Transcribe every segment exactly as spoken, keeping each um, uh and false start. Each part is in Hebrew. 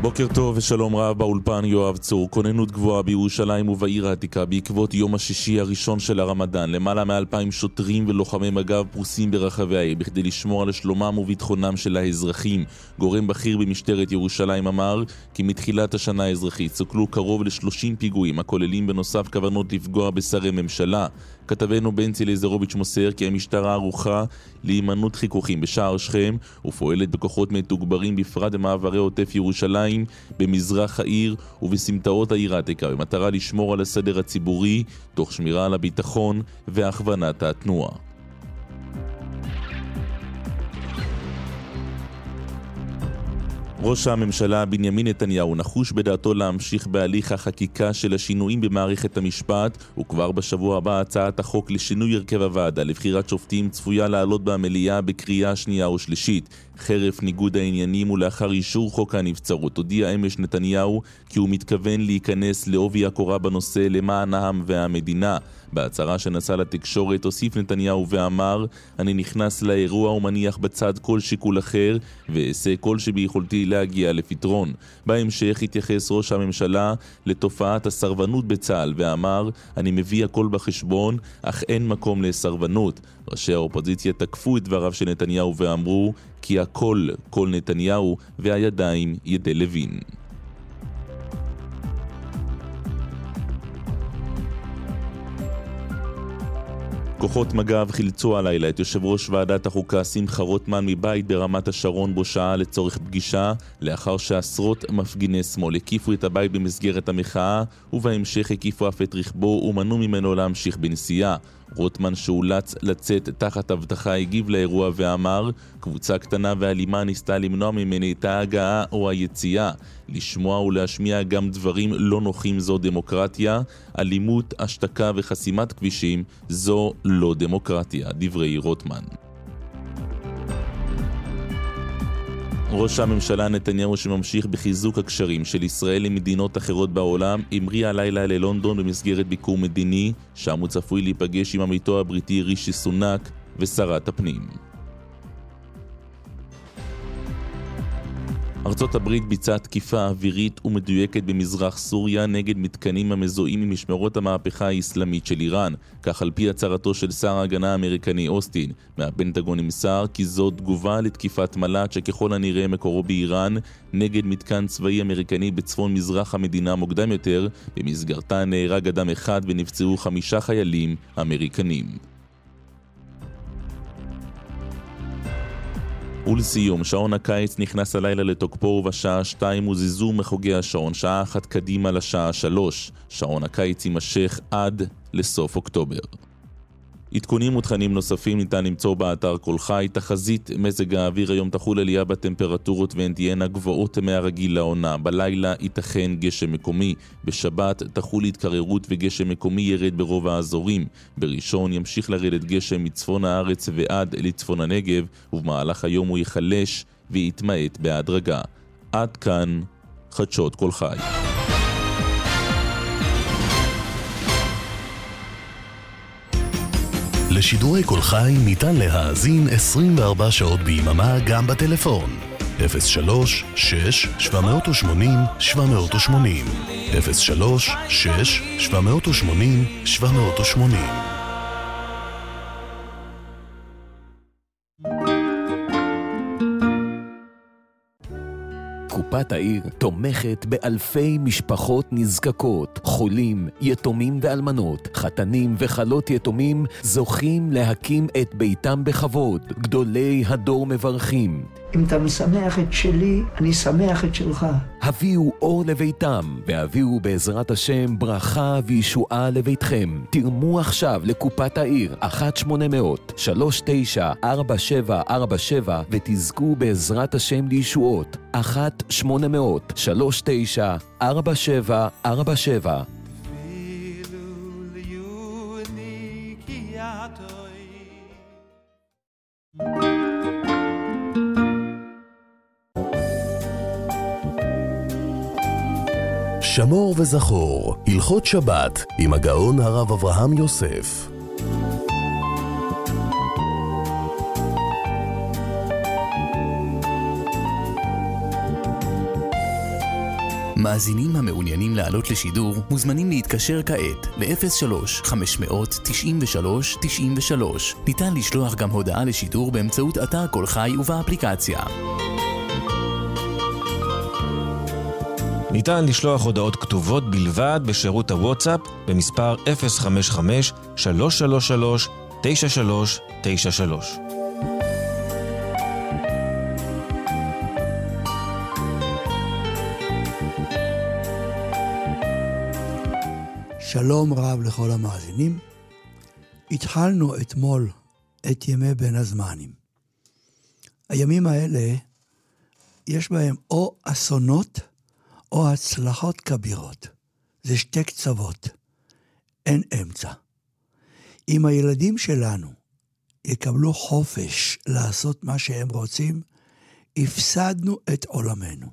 בוקר טוב ושלום רב, באולפן יואב צור. כוננות גבוהה בירושלים ובעיר העתיקה בעקבות יום השישי הראשון של הרמדאן. למעלה מאלפיים שוטרים ולוחמי מג"ב פרוסים ברחבי העיר בכדי לשמור על שלומם וביטחונם של האזרחים. גורם בכיר במשטרת ירושלים אמר כי מתחילת השנה האזרחית סוכלו קרוב ל-שלושים פיגועים הכוללים בנוסף כוונות לפגוע בשרי ממשלה. כתבנו בנצי לזרוביץ' מוסר כי המשטרה ערוכה להימנעות חיכוכים בשער שכם ופועלת בכוחות מתוגברים בפרט במעברי עוטף ירושלים, במזרח העיר ובסמטאות העיר העתיקה במטרה לשמור על הסדר הציבורי תוך שמירה על הביטחון והכוונת התנועה. ראש הממשלה בנימין נתניהו נחוש בדעתו להמשיך בהליך החקיקה של השינויים במערכת המשפט, וכבר בשבוע הבא הצעת החוק לשינוי הרכב הוועדה לבחירת שופטים צפויה לעלות במליאה בקריאה שנייה או שלישית. חרף ניגוד העניינים ולאחר אישור חוק הנבצרות הודיע אמש נתניהו כי הוא מתכוון להיכנס לעובי הקורה בנושא למען העם והמדינה. בהצהרה שנשא לתקשורת הוסיף נתניהו ואמר: אני נכנס לאירוע ומניח בצד כל שיקול אחר ואעשה כל שביכולתי להגיע לפתרון. בהמשך התייחס ראש הממשלה לתופעת הסרבנות בצה"ל ואמר: אני מביא הכל בחשבון אך אין מקום לסרבנות. ראשי האופוזיציה תקפו את דבריו של נתניהו ואמרו כי הכל כל נתניהו והידיים ידי לוין. כוחות מג"ב חילצו הלילה את יושב ראש ועדת החוקה שמחה רוטמן מבית ברמת השרון בו שעה לצורך פגישה, לאחר שעשרות מפגיני שמאל הקיפו את הבית במסגרת המחאה ובהמשך הקיפו אף את רכבו ומנעו ממנו להמשיך בנסיעה. רוטמן שאולץ לצאת תחת הבטחה הגיב לאירוע ואמר: קבוצה קטנה ואלימה ניסתה למנוע ממני את ההגעה או היציאה. לשמוע ולהשמיע גם דברים לא נוחים זו דמוקרטיה, אלימות, השתקה וחסימת כבישים זו לא דמוקרטיה, דברי רוטמן. ראש הממשלה נתניהו שממשיך בחיזוק הקשרים של ישראל עם מדינות אחרות בעולם המריא הלילה ללונדון במסגרת ביקור מדיני, שם הוא צפוי להיפגש עם עמיתו הבריטי רישי סונאק ושרת הפנים. ארצות הברית ביצעה תקיפה אווירית ומדויקת במזרח סוריה נגד מתקנים המזוהים עם משמרות המהפכה האסלאמית של איראן. כך על פי הצהרתו של שר ההגנה האמריקני אוסטין. מהפנטגון נמסר כי זו תגובה לתקיפת מל"ט שככל הנראה מקורו באיראן נגד מתקן צבאי אמריקני בצפון מזרח המדינה מוקדם יותר, במסגרתה נהרג אדם אחד ונפצעו חמישה חיילים אמריקנים. ולסיום, שעון הקיץ נכנס הלילה לתוקפו ובשעה שתיים וזיזו מחוגי השעון שעה אחת קדימה לשעה שלוש. שעון הקיץ יימשך עד לסוף אוקטובר. עדכונים ותכנים נוספים ניתן למצוא באתר כל חי. תחזית מזג האוויר: היום תחול עלייה בטמפרטורות והן תהיינה גבוהות מהרגיל לעונה. בלילה ייתכן גשם מקומי. בשבת תחול התקררות וגשם מקומי ירד ברוב האזורים. בראשון ימשיך לרדת גשם מצפון הארץ ועד לצפון הנגב, ובמהלך היום הוא יחלש ויתמעט בהדרגה. עד כאן חדשות כל חי. לשידורי כל חי ניתן להאזין עשרים וארבע שעות ביממה גם בטלפון. אפס שלוש שש שבע שמונים שבע שמונים אפס שלוש שש שבע שמונים שבע שמונים. קופת העיר תומכת באלפי משפחות נזקקות, חולים, יתומים ואלמנות, חתנים וחלות יתומים זוכים להקים את ביתם בכבוד. גדולי הדור מברכים. אם אתה משמח את שלי, אני שמח את שלך. הביאו אור לביתם, והביאו בעזרת השם ברכה וישועה לביתכם. תרמו עכשיו לקופת העיר אחת שמונה אפס אפס שלוש תשע ארבע שבע ארבע שבע ותזכו בעזרת השם לישועות. אחת שמונה אפס אפס שלוש תשע ארבע שבע ארבע שבע. שמור וזכור, הלכות שבת עם הגאון הרב אברהם יוסף. מאזינים המעוניינים לעלות לשידור מוזמנים להתקשר כעת ל-אפס שלוש חמש תשע שלוש תשע שלוש. ניתן לשלוח גם הודעה לשידור באמצעות אתר כל חי ובאפליקציה. ניתן לשלוח הודעות כתובות בלבד בשירות הוואטסאפ במספר אפס חמש חמש שלוש שלוש שלוש תשע שלוש תשע שלוש. שלום רב לכל המאזינים. התחלנו אתמול את ימי בין הזמנים. הימים האלה יש בהם או אסונות או הצלחות כבירות. זה שתי קצוות. אין אמצע. אם הילדים שלנו יקבלו חופש לעשות מה שהם רוצים, הפסדנו את עולמנו.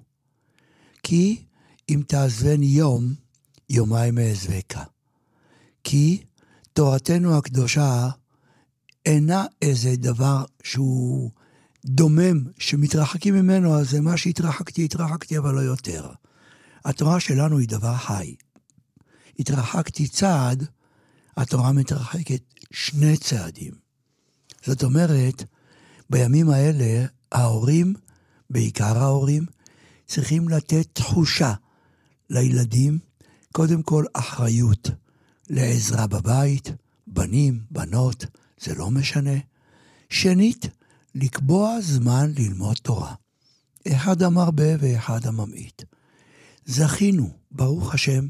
כי אם תעזבני יום, יומיים אעזבך. כי תורתנו הקדושה אינה איזה דבר שהוא דומם, שמתרחקים ממנו, אז זה מה שהתרחקתי, התרחקתי, אבל לא יותר. התורה שלנו היא דבר חי. התרחקתי צעד, התורה מתרחקת שני צעדים. זאת אומרת, בימים האלה, ההורים, בעיקר ההורים, צריכים לתת תחושה לילדים, קודם כל אחריות לעזרה בבית, בנים, בנות, זה לא משנה. שנית, לקבוע זמן ללמוד תורה. אחד המרבה ואחד הממעיט. זכינו, ברוך השם,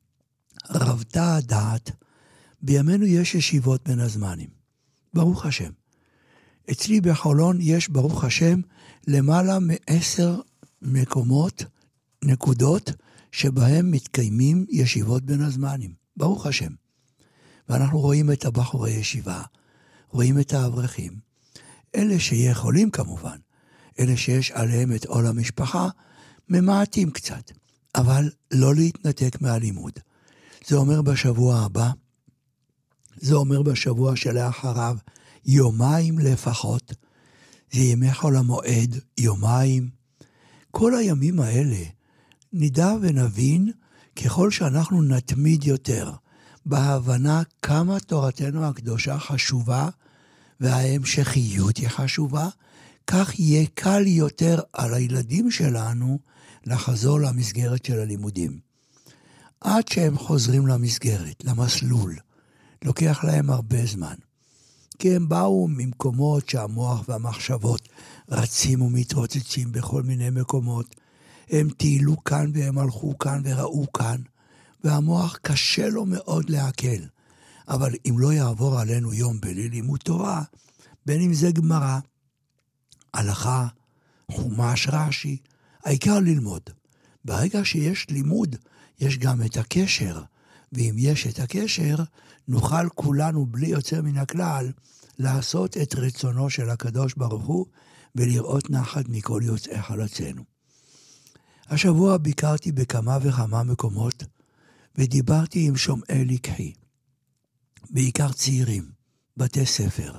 רבתה הדעת, בימינו יש ישיבות בין הזמנים. ברוך השם. אצלי בחולון יש, ברוך השם, למעלה מעשר מקומות, נקודות, שבהם מתקיימים ישיבות בין הזמנים. ברוך השם. ואנחנו רואים את הבחורי ישיבה, רואים את האברכים. אלה שיכולים כמובן, אלה שיש עליהם את עול המשפחה, ממעטים קצת. אבל לא להתנתק מהלימוד. זה אומר בשבוע הבא, זה אומר בשבוע שלאחריו, יומיים לפחות, זה ימי חול המועד, יומיים. כל הימים האלה, נדע ונבין, ככל שאנחנו נתמיד יותר, בהבנה כמה תורתנו הקדושה חשובה, וההמשכיות היא חשובה, כך יהיה קל יותר על הילדים שלנו, לחזור למסגרת של הלימודים. עד שהם חוזרים למסגרת, למסלול, לוקח להם הרבה זמן. כי הם באו ממקומות שהמוח והמחשבות רצים ומתרוצצים בכל מיני מקומות. הם טיילו כאן והם הלכו כאן וראו כאן, והמוח קשה לו מאוד להקל. אבל אם לא יעבור עלינו יום בלי לימוד תורה, בין אם זה גמרא, הלכה, חומש רש"י, העיקר ללמוד. ברגע שיש לימוד, יש גם את הקשר, ואם יש את הקשר, נוכל כולנו בלי יוצא מן הכלל, לעשות את רצונו של הקדוש ברוך הוא, ולראות נחת מכל יוצאי חלצינו. השבוע ביקרתי בכמה וכמה מקומות, ודיברתי עם שומעי לקחי, בעיקר צעירים, בתי ספר.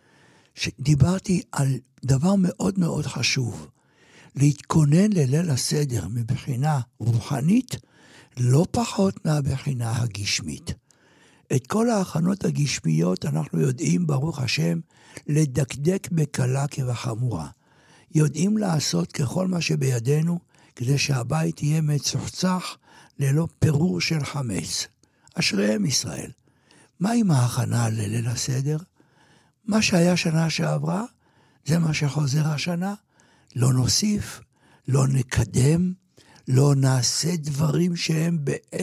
דיברתי על דבר מאוד מאוד חשוב, להתכונן לליל הסדר מבחינה רוחנית, לא פחות מהבחינה הגשמית. את כל ההכנות הגשמיות אנחנו יודעים, ברוך השם, לדקדק בקלה כבחמורה. יודעים לעשות ככל מה שבידינו, כדי שהבית יהיה מצוחצח ללא פירור של חמץ. אשריהם ישראל. מה עם ההכנה לליל הסדר? מה שהיה שנה שעברה, זה מה שחוזר השנה. לא נוסיף, לא נקדם, לא נעשה דברים שהם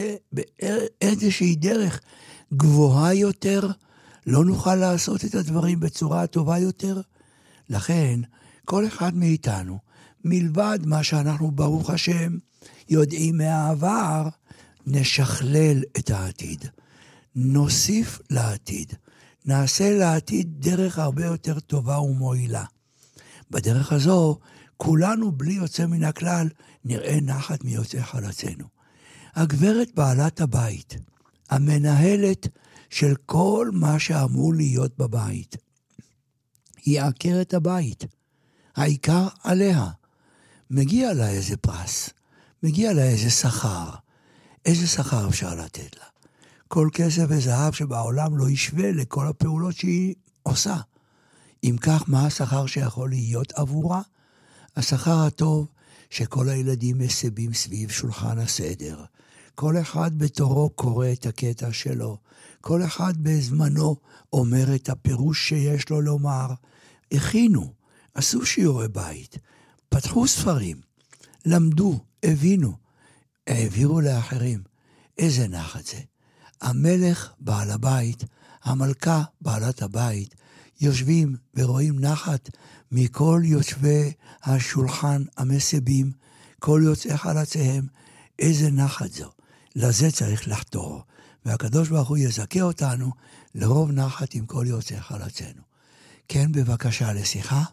באיזושהי דרך גבוהה יותר, לא נוכל לעשות את הדברים בצורה טובה יותר. לכן, כל אחד מאיתנו, מלבד מה שאנחנו ברוך השם יודעים מהעבר, נשכלל את העתיד. נוסיף לעתיד. נעשה לעתיד דרך הרבה יותר טובה ומועילה. בדרך הזו, כולנו בלי יוצא מן הכלל, נראה נחת מיוצאי חלצינו. הגברת בעלת הבית, המנהלת של כל מה שאמור להיות בבית, היא עקרת הבית. העיקר עליה. מגיע לה איזה פרס. מגיע לה איזה שכר. איזה שכר אפשר לתת לה? כל כסף וזהב שבעולם לא ישווה לכל הפעולות שהיא עושה. אם כך, מה השכר שיכול להיות עבורה? השכר הטוב שכל הילדים מסבים סביב שולחן הסדר. כל אחד בתורו קורא את הקטע שלו. כל אחד בזמנו אומר את הפירוש שיש לו לומר. הכינו, עשו שיעורי בית, פתחו ספרים, למדו, הבינו, העבירו לאחרים. איזה נחת זה. המלך בעל הבית, המלכה בעלת הבית, יושבים ורואים נחת מכל יושבי השולחן המסבים, כל יוצאי חלציהם. איזה נחת זו. לזה צריך לחתור. והקדוש ברוך הוא יזכה אותנו לרוב נחת עם כל יוצאי חלצינו. כן, בבקשה לשיחה.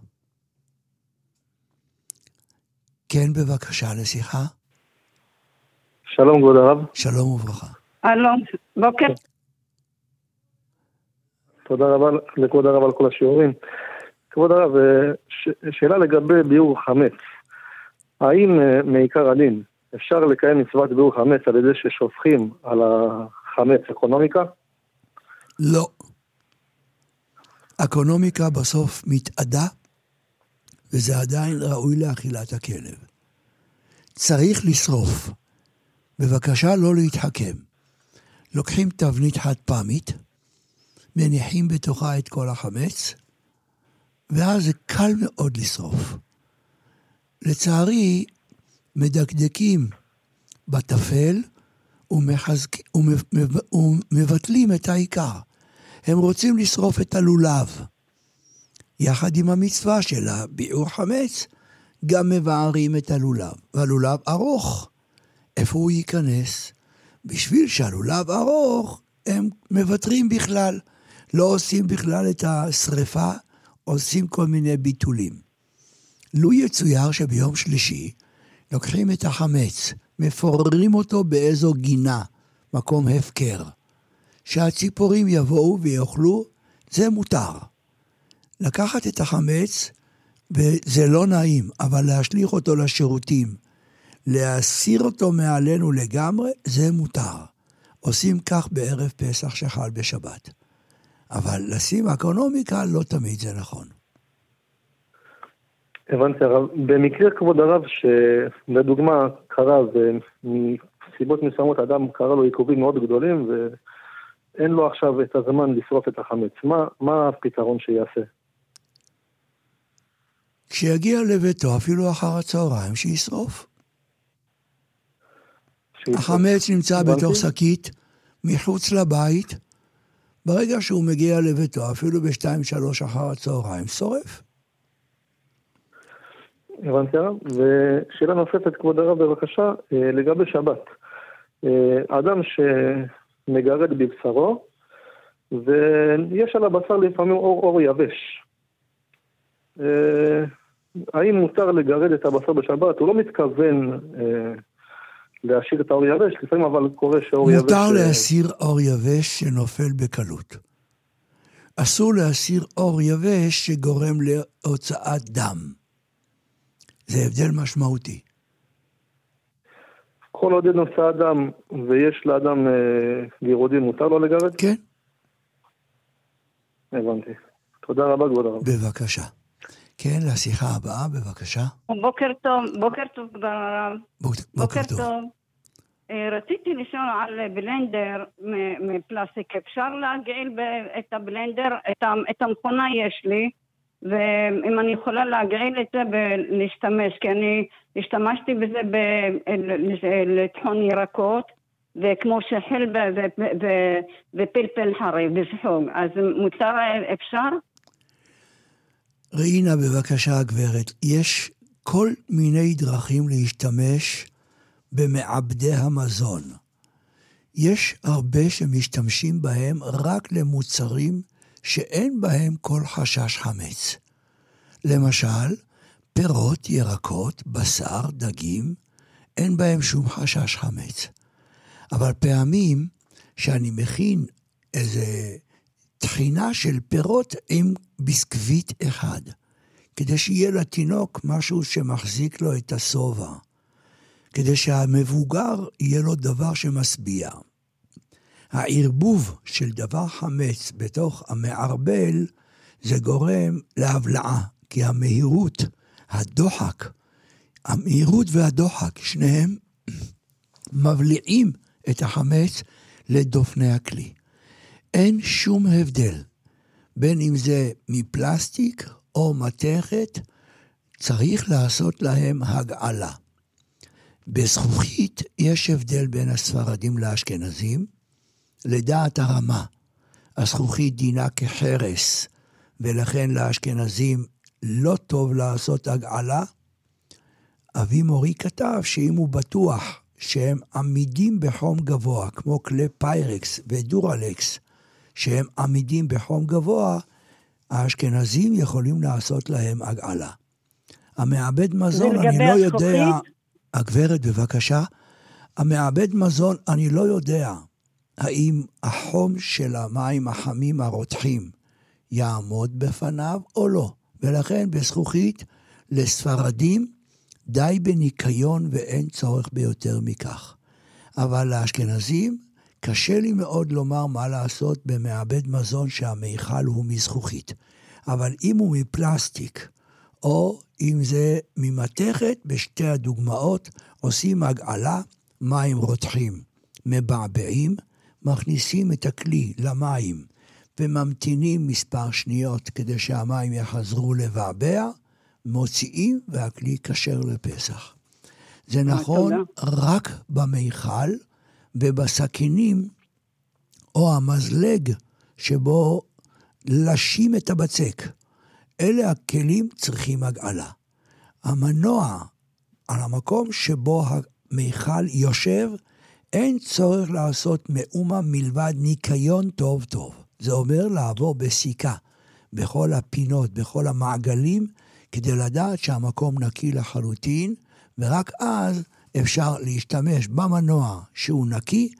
כן, בבקשה לשיחה. שלום, כבוד הרב. שלום וברכה. אלו, בוקר. תודה רבה לכבוד הרב על כל השיעורים. כבוד הרב, ש... שאלה לגבי ביאור חמץ. האם מעיקר הדין אפשר לקיים מצוות ביאור חמץ על ידי ששופכים על החמץ אקונומיקה? לא. אקונומיקה בסוף מתעדה, וזה עדיין ראוי לאכילת הכלב. צריך לשרוף. בבקשה לא להתחכם. לוקחים תבנית חד פעמית, מניחים בתוכה את כל החמץ, ואז זה קל מאוד לשרוף. לצערי, מדקדקים בתפל ומחזק... ומבטלים את העיקר. הם רוצים לשרוף את הלולב. יחד עם המצווה של הביעור חמץ, גם מבערים את הלולב. והלולב ארוך. איפה הוא ייכנס? בשביל שהלולב ארוך, הם מבטרים בכלל. לא עושים בכלל את השריפה, עושים כל מיני ביטולים. לו יצויר שביום שלישי, לוקחים את החמץ, מפוררים אותו באיזו גינה, מקום הפקר. שהציפורים יבואו ויאכלו, זה מותר. לקחת את החמץ, וזה לא נעים, אבל להשליך אותו לשירותים, להסיר אותו מעלינו לגמרי, זה מותר. עושים כך בערב פסח שחל בשבת. אבל לשים אקונומיקה לא תמיד זה נכון. הבנתי הרב. במקרה כבוד הרב שלדוגמה קרה ומסיבות מסוימות אדם קרה לו עיכובים מאוד גדולים ואין לו עכשיו את הזמן לשרוף את החמץ. מה, מה הפתרון שיעשה? כשיגיע לביתו אפילו אחר הצהריים שישרוף. החמץ נמצא בתוך שקית מחוץ לבית. ברגע שהוא מגיע לביתו אפילו בשתיים שלוש אחר הצהריים שורף. הבנתי הרב. ושאלה נוספת כבוד הרב בבקשה לגבי שבת. האדם שמגרד בבשרו ויש על הבשר לפעמים אור, אור יבש. האם מותר לגרד את הבשר בשבת? הוא לא מתכוון להשאיר את האור יבש, לפעמים אבל קורה שאור יבש... מותר להסיר אור יבש שנופל בקלות. אסור להסיר אור יבש שגורם להוצאת דם. זה הבדל משמעותי. כל עוד נושא אדם ויש לאדם גירודים, מותר לו לגרד? כן. הבנתי. תודה רבה כבוד הרב. בבקשה. כן, לשיחה הבאה, בבקשה. בוקר טוב, בוקר טוב כבר הרב. בוקר, בוקר טוב. טוב. רציתי לשאול על בלנדר מפלסטיק. אפשר להגעיל את הבלנדר, את המכונה יש לי, ואם אני יכולה להגעיל את זה ולהשתמש, כי אני השתמשתי בזה לטחון ירקות, וכמו שחל ופלפל חריף וסחוג, אז מותר אפשר? ראינה בבקשה גברת, יש כל מיני דרכים להשתמש במעבדי המזון. יש הרבה שמשתמשים בהם רק למוצרים שאין בהם כל חשש חמץ. למשל, פירות, ירקות, בשר, דגים, אין בהם שום חשש חמץ. אבל פעמים שאני מכין איזה תחינה של פירות עם ביסקוויט אחד, כדי שיהיה לתינוק משהו שמחזיק לו את הסובה, כדי שהמבוגר יהיה לו דבר שמשביע. הערבוב של דבר חמץ בתוך המערבל, זה גורם להבלעה, כי המהירות, הדוחק, המהירות והדוחק, שניהם מבליעים את החמץ לדופני הכלי. אין שום הבדל, בין אם זה מפלסטיק או מתכת, צריך לעשות להם הגעלה. בזכוכית יש הבדל בין הספרדים לאשכנזים, לדעת הרמה. הזכוכית דינה כחרס, ולכן לאשכנזים לא טוב לעשות הגעלה. אבי מורי כתב שאם הוא בטוח שהם עמידים בחום גבוה, כמו כלי פיירקס ודורלקס, שהם עמידים בחום גבוה, האשכנזים יכולים לעשות להם הגעלה. המעבד מזון, אני לא יודע, הגברת בבקשה, המעבד מזון, אני לא יודע, האם החום של המים החמים הרותחים יעמוד בפניו או לא. ולכן בזכוכית לספרדים די בניקיון ואין צורך ביותר מכך. אבל לאשכנזים קשה לי מאוד לומר מה לעשות במעבד מזון שהמיכל הוא מזכוכית. אבל אם הוא מפלסטיק, או אם זה ממתכת, בשתי הדוגמאות עושים הגעלה, מים רותחים, מבעבעים, מכניסים את הכלי למים, וממתינים מספר שניות כדי שהמים יחזרו לבעבע, מוציאים והכלי כשר לפסח. זה נכון רק במיכל ובסכינים, או המזלג שבו לשים את הבצק. אלה הכלים צריכים הגעלה. המנוע על המקום שבו המיכל יושב, אין צורך לעשות מאומה מלבד ניקיון טוב טוב. זה אומר לעבור בסיכה, בכל הפינות, בכל המעגלים, כדי לדעת שהמקום נקי לחלוטין, ורק אז אפשר להשתמש במנוע שהוא נקי,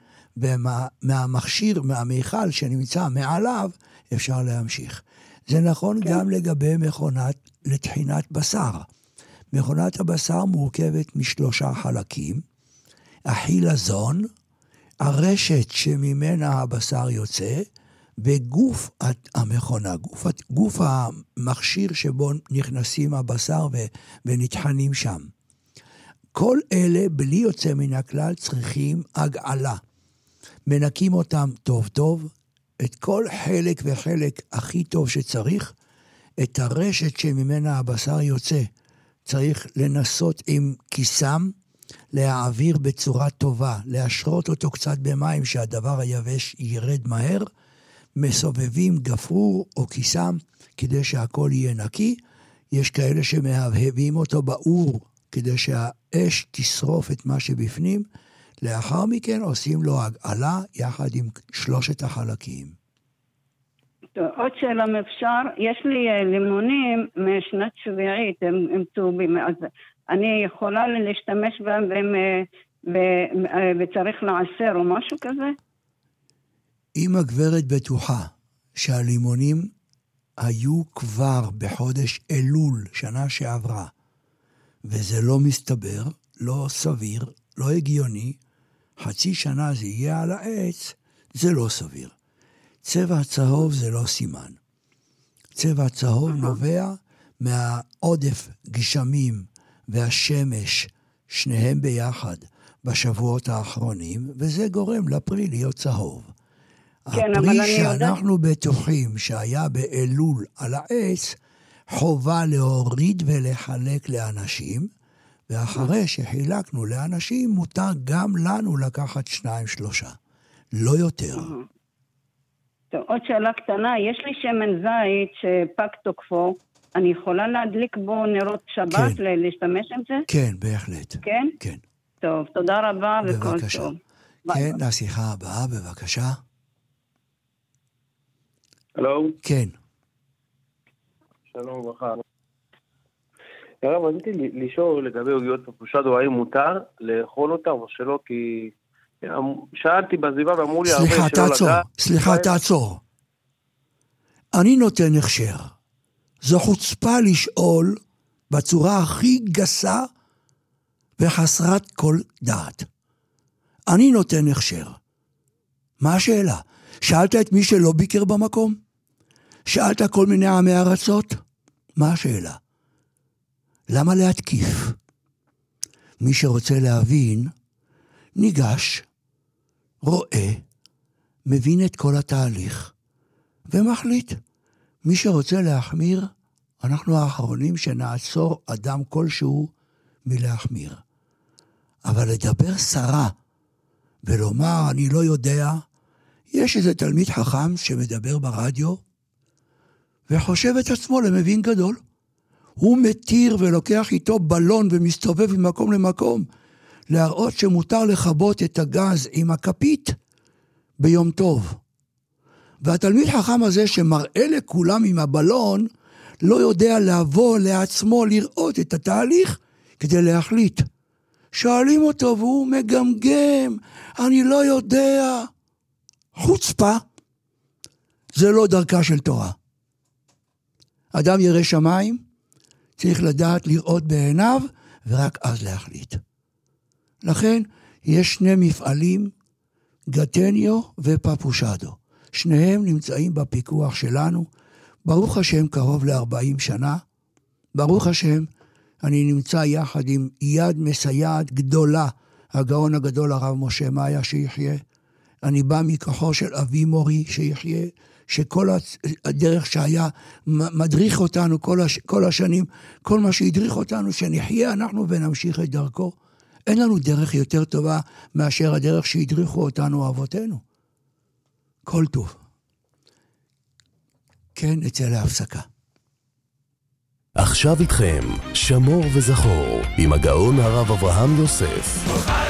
ומהמכשיר, מהמיכל שנמצא מעליו, אפשר להמשיך. זה נכון כן. גם לגבי מכונת לטחינת בשר. מכונת הבשר מורכבת משלושה חלקים, החילזון, הרשת שממנה הבשר יוצא, וגוף המכונה, גוף, גוף המכשיר שבו נכנסים הבשר ו, ונטחנים שם. כל אלה, בלי יוצא מן הכלל, צריכים הגעלה. מנקים אותם טוב טוב, את כל חלק וחלק הכי טוב שצריך, את הרשת שממנה הבשר יוצא, צריך לנסות עם כיסם, להעביר בצורה טובה, להשרות אותו קצת במים שהדבר היבש ירד מהר, מסובבים גפרור או כיסם כדי שהכל יהיה נקי. יש כאלה שמהבהבים אותו באור כדי שהאש תשרוף את מה שבפנים. לאחר מכן עושים לו הגעלה יחד עם שלושת החלקים. טוב, עוד שאלה מאפשר, יש לי לימונים משנת שביעית, הם, הם צהובים, אז אני יכולה להשתמש בהם והם, וצריך לעשר או משהו כזה? אם הגברת בטוחה שהלימונים היו כבר בחודש אלול שנה שעברה, וזה לא מסתבר, לא סביר, לא הגיוני, חצי שנה זה יהיה על העץ, זה לא סביר. צבע הצהוב זה לא סימן. צבע הצהוב נובע מהעודף גשמים והשמש, שניהם ביחד בשבועות האחרונים, וזה גורם לפרי להיות צהוב. כן, הפרי שאנחנו יודע... בטוחים שהיה באלול על העץ, חובה להוריד ולחלק לאנשים, ואחרי שחילקנו לאנשים, מותר גם לנו לקחת שניים שלושה. לא יותר. טוב, עוד שאלה קטנה, יש לי שמן זית שפג תוקפו, אני יכולה להדליק בו נרות שבת, כן. להשתמש עם זה? כן, בהחלט. כן? כן. טוב, תודה רבה וכל בבקשה. טוב. כן, לשיחה הבאה, בבקשה. הלו? כן. שלום וברכה. הרב, רציתי לשאול לגבי עוגיות פפושדו, האם מותר לאכול אותה או שלא, כי שאלתי בסביבה ואמרו לי הרבה שלא לדעת. סליחה, תעצור, סליחה, תעצור. אני נותן הכשר. זו חוצפה לשאול בצורה הכי גסה וחסרת כל דעת. אני נותן הכשר. מה השאלה? שאלת את מי שלא ביקר במקום? שאלת כל מיני עמי ארצות? מה השאלה? למה להתקיף? מי שרוצה להבין, ניגש, רואה, מבין את כל התהליך, ומחליט. מי שרוצה להחמיר, אנחנו האחרונים שנעצור אדם כלשהו מלהחמיר. אבל לדבר שרה, ולומר אני לא יודע, יש איזה תלמיד חכם שמדבר ברדיו, וחושב את עצמו למבין גדול. הוא מתיר ולוקח איתו בלון ומסתובב ממקום למקום, להראות שמותר לחבות את הגז עם הכפית ביום טוב. והתלמיד חכם הזה שמראה לכולם עם הבלון, לא יודע לבוא לעצמו לראות את התהליך כדי להחליט. שואלים אותו והוא מגמגם, אני לא יודע. חוצפה, זה לא דרכה של תורה. אדם ירא שמיים, צריך לדעת לראות בעיניו, ורק אז להחליט. לכן, יש שני מפעלים, גטניו ופפושדו. שניהם נמצאים בפיקוח שלנו, ברוך השם קרוב ל-ארבעים שנה, ברוך השם, אני נמצא יחד עם יד מסייעת גדולה, הגאון הגדול הרב משה מאיה שיחיה, אני בא מכוחו של אבי מורי שיחיה, שכל הדרך שהיה מדריך אותנו כל, הש, כל השנים, כל מה שהדריך אותנו, שנחיה אנחנו ונמשיך את דרכו. אין לנו דרך יותר טובה מאשר הדרך שהדריכו אותנו אבותינו. כל טוב. כן, נצא להפסקה. עכשיו איתכם, שמור וזכור, עם הגאון הרב אברהם יוסף.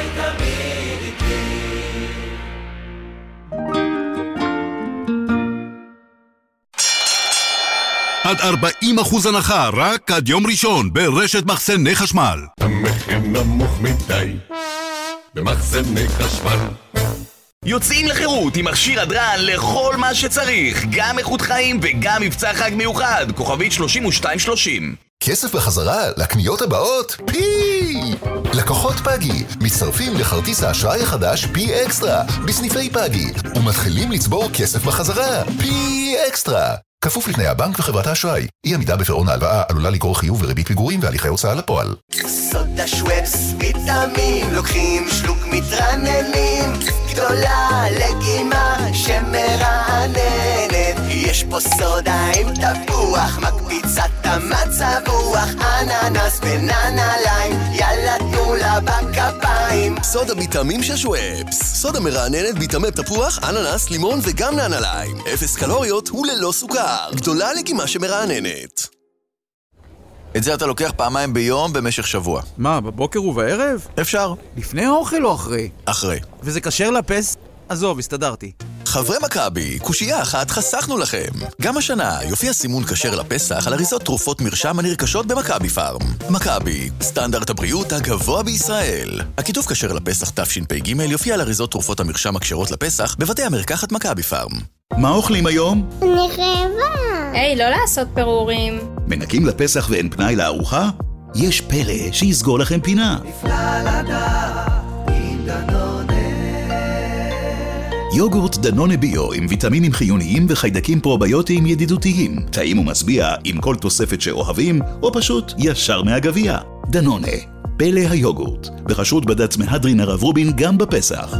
עד ארבעים אחוז הנחה, רק עד יום ראשון, ברשת מחסני חשמל. המחיר נמוך מדי, במחסני חשמל. יוצאים לחירות עם מכשיר הדרן לכל מה שצריך, גם איכות חיים וגם מבצע חג מיוחד, כוכבית שלושים ושתיים שלושים. כסף בחזרה לקניות הבאות? פי! לקוחות פאגי מצטרפים לכרטיס האשראי החדש פי אקסטרה בסניפי פאגי ומתחילים לצבור כסף בחזרה. פי אקסטרה. כפוף לתנאי הבנק וחברת האשראי. אי עמידה בפירעון ההלוואה עלולה לגרור חיוב וריבית פיגורים והליכי הוצאה לפועל. סודה שוואפס ויטמין, לוקחים שלוק מתרננים, גדולה לגימה שמרעננת. יש פה סודה עם תפוח, מקפיצה את המצב רוח, אננס וננליים, יאללה תנו לה בכפיים. סודה ויטמין של שוואפס, סודה מרעננת ויטמין תפוח, אננס, לימון וגם ננליים. אפס קלוריות וללא סוכר, גדולה לגימה שמרעננת. את זה אתה לוקח פעמיים ביום במשך שבוע. מה, בבוקר ובערב? אפשר. לפני האוכל או אחרי? אחרי. וזה כשר לפס? עזוב, הסתדרתי. חברי מכבי, קושייה אחת חסכנו לכם. גם השנה יופיע סימון כשר לפסח על אריזות תרופות מרשם הנרכשות במכבי פארם. מכבי, סטנדרט הבריאות הגבוה בישראל. הכיתוב כשר לפסח תשפ"ג יופיע על אריזות תרופות המרשם הכשרות לפסח בבתי המרקחת מכבי פארם. מה אוכלים היום? אני רעבה. היי, לא לעשות פירורים. מנקים לפסח ואין פנאי לארוחה? יש פרא שיסגור לכם פינה. נפלא לדעת עם דנונה. יוגורט דנונה ביו עם ויטמינים חיוניים וחיידקים פרוביוטיים ידידותיים. טעים ומשביע עם כל תוספת שאוהבים, או פשוט ישר מהגביע. דנונה, פלא היוגורט. בחסות בד"ץ מהדרין הרב רובין גם בפסח.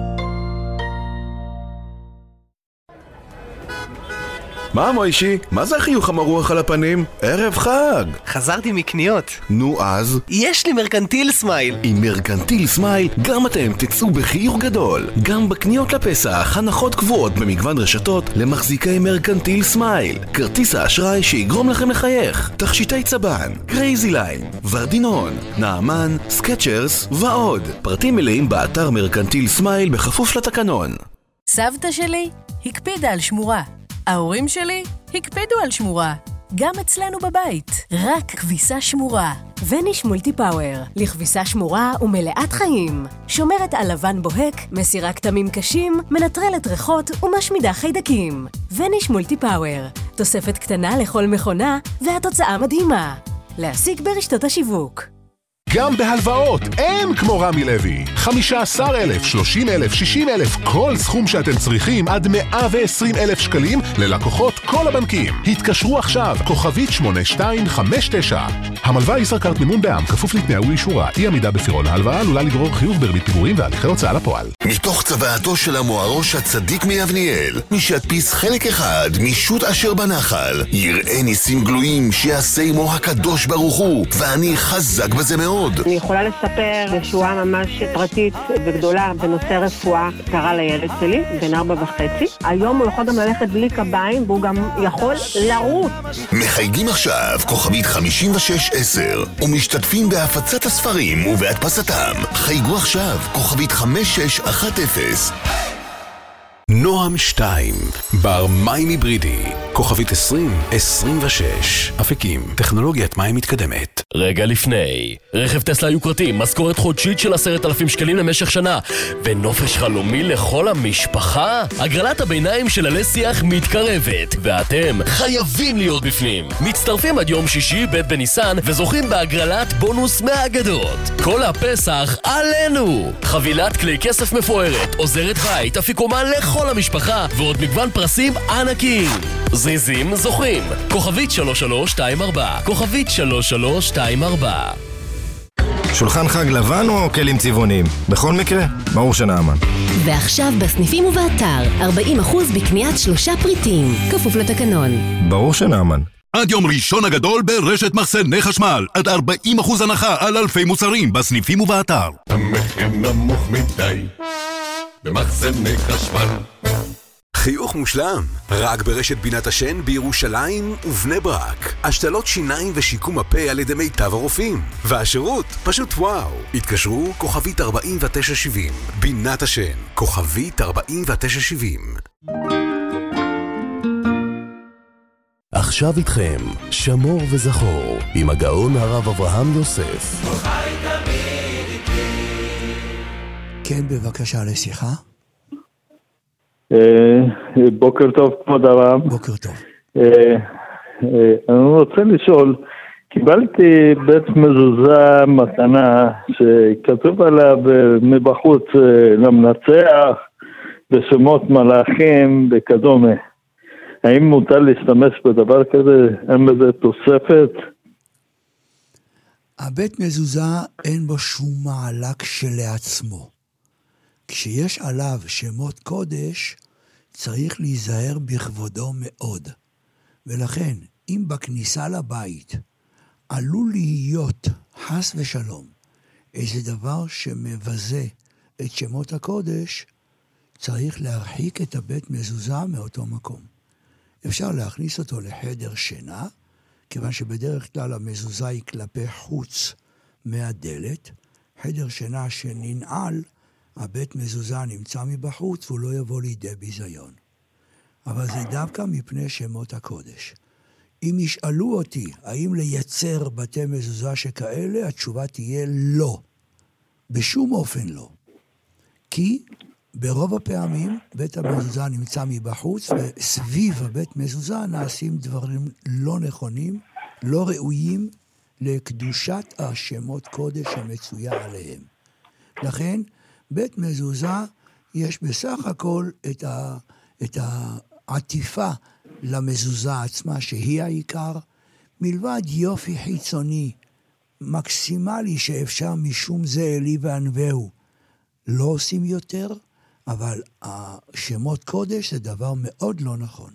מה מוישי? מה זה החיוך המרוח על הפנים? ערב חג! חזרתי מקניות. נו אז? יש לי מרקנטיל סמייל. עם מרקנטיל סמייל גם אתם תצאו בחיוך גדול. גם בקניות לפסח, הנחות קבועות במגוון רשתות למחזיקי מרקנטיל סמייל. כרטיס האשראי שיגרום לכם לחייך. תכשיטי צבן, קרייזי ליין, ורדינון, נעמן, סקצ'רס ועוד. פרטים מלאים באתר מרקנטיל סמייל בכפוף לתקנון. סבתא שלי הקפידה על שמורה. ההורים שלי הקפידו על שמורה. גם אצלנו בבית, רק כביסה שמורה. וניש מולטי פאוור, לכביסה שמורה ומלאת חיים. שומרת על לבן בוהק, מסירה כתמים קשים, מנטרלת ריחות ומשמידה חיידקים. וניש מולטי פאוור, תוספת קטנה לכל מכונה והתוצאה מדהימה. להשיג ברשתות השיווק. גם בהלוואות, אין כמו רמי לוי. חמישה עשר אלף, שלושים אלף, שישים אלף, כל סכום שאתם צריכים עד מאה ועשרים אלף שקלים ללקוחות כל הבנקים. התקשרו עכשיו, כוכבית שמונה שתיים חמש תשע. המלווה ישראכרט מימון בע"מ, כפוף לתנאי ולאישורה. אי עמידה בפירעון ההלוואה עלולה לגרור חיוב בריבית פיגורים והליכי הוצאה לפועל. מתוך צוואתו של המוארוש הצדיק מיבניאל, מי שידפיס חלק אחד משו"ת אשר בנחל, יראה ניסים גלויים שיעשה עמו הקדוש ברוך הוא, ואני חזק בזה מאוד. אני יכולה לספר ישועה ממש פרטית וגדולה בנושא רפואה קרה לילד שלי, בן ארבע וחצי. היום הוא יכול גם ללכת בלי קביים, והוא גם יכול לרוץ. מחייגים עכשיו כוכבית חמישים ושש עשר, ומשתתפים בהפצת הספרים ובהדפסתם. חייגו עכשיו כוכבית חמש שש אחת אפס. נועם שתיים, בר מים היברידי, כוכבית עשרים עשרים ושש, אפיקים, טכנולוגיית מים מתקדמת. רגע לפני, רכב טסלה יוקרתי, משכורת חודשית של עשרת אלפים שקלים למשך שנה, ונופש חלומי לכל המשפחה? הגרלת הביניים של עלי שיח מתקרבת, ואתם חייבים להיות בפנים. מצטרפים עד יום שישי ב' בניסן, וזוכים בהגרלת בונוס מהאגדות. כל הפסח עלינו! חבילת כלי כסף מפוארת, עוזרת בית, אפיקומן לכל המשפחה, ועוד מגוון פרסים ענקיים. זריזים זוכים. כוכבית שלוש שלוש שתיים ארבע. כוכבית שלוש שלוש שתיים ארבע. שולחן חג לבן או כלים צבעוניים? בכל מקרה, ברור שנאמן. ועכשיו בסניפים ובאתר, ארבעים אחוז בקניית שלושה פריטים. כפוף לתקנון. ברור שנאמן. עד יום ראשון הגדול ברשת מחסני חשמל. עד ארבעים אחוז הנחה על אלפי מוצרים בסניפים ובאתר. המחיר נמוך מדי במחסני חשמל. חיוך מושלם, רק ברשת בינת השן בירושלים ובני ברק. השתלות שיניים ושיקום הפה על ידי מיטב הרופאים. והשירות פשוט וואו. התקשרו כוכבית ארבעים ותשע שבעים. בינת השן, כוכבית ארבעים ותשע שבעים. עכשיו איתכם, שמור וזכור, עם הגאון הרב אברהם יוסף. כן, בבקשה לשיחה. בוקר טוב, כבוד הרב. בוקר טוב. אני רוצה לשאול, קיבלתי בית מזוזה מתנה שכתוב עליו מבחוץ למנצח בשמות מלאכים וכדומה. האם מותר להשתמש בדבר כזה? אין בזה תוספת? הבית מזוזה אין בו שום מעלה כשלעצמו. כשיש עליו שמות קודש, צריך להיזהר בכבודו מאוד. ולכן, אם בכניסה לבית עלול להיות חס ושלום איזה דבר שמבזה את שמות הקודש, צריך להרחיק את הבית מזוזה מאותו מקום. אפשר להכניס אותו לחדר שינה, כיוון שבדרך כלל המזוזה היא כלפי חוץ מהדלת. חדר שינה שננעל, הבית מזוזה נמצא מבחוץ והוא לא יבוא לידי ביזיון. אבל זה דווקא מפני שמות הקודש. אם ישאלו אותי האם לייצר בתי מזוזה שכאלה, התשובה תהיה לא. בשום אופן לא. כי ברוב הפעמים בית המזוזה נמצא מבחוץ, וסביב הבית מזוזה נעשים דברים לא נכונים, לא ראויים לקדושת השמות קודש המצויה עליהם. לכן, בית מזוזה יש בסך הכל את, ה, את העטיפה למזוזה עצמה שהיא העיקר, מלבד יופי חיצוני מקסימלי שאפשר משום זה אלי וענווהו. לא עושים יותר, אבל השמות קודש זה דבר מאוד לא נכון.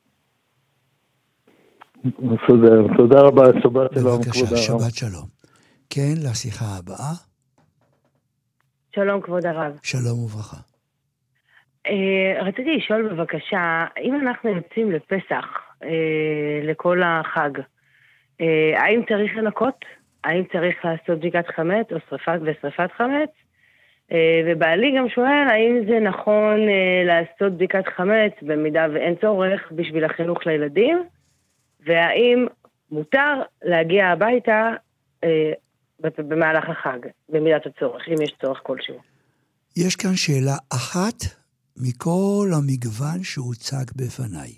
מסודר, תודה רבה, שבת שלום. בבקשה, שבת שלום. כן, לשיחה הבאה. שלום כבוד הרב. שלום וברכה. Uh, רציתי לשאול בבקשה, אם אנחנו יוצאים לפסח, uh, לכל החג, uh, האם צריך לנקות? האם צריך לעשות בדיקת חמץ או שריפת ושריפת חמץ? Uh, ובעלי גם שואל, האם זה נכון uh, לעשות בדיקת חמץ במידה ואין צורך בשביל החינוך לילדים? והאם מותר להגיע הביתה uh, במהלך החג, במידת הצורך, אם יש צורך כלשהו? יש כאן שאלה אחת מכל המגוון שהוצג בפניי.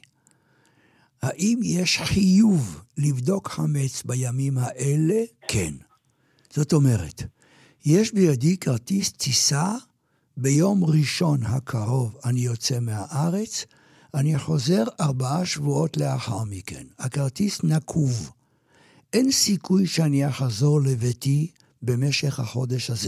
האם יש חיוב לבדוק חמץ בימים האלה? כן. זאת אומרת, יש בידי כרטיס טיסה, ביום ראשון הקרוב אני יוצא מהארץ, אני חוזר ארבעה שבועות לאחר מכן. הכרטיס נקוב. אין סיכוי שאני אחזור לביתי במשך החודש הזה.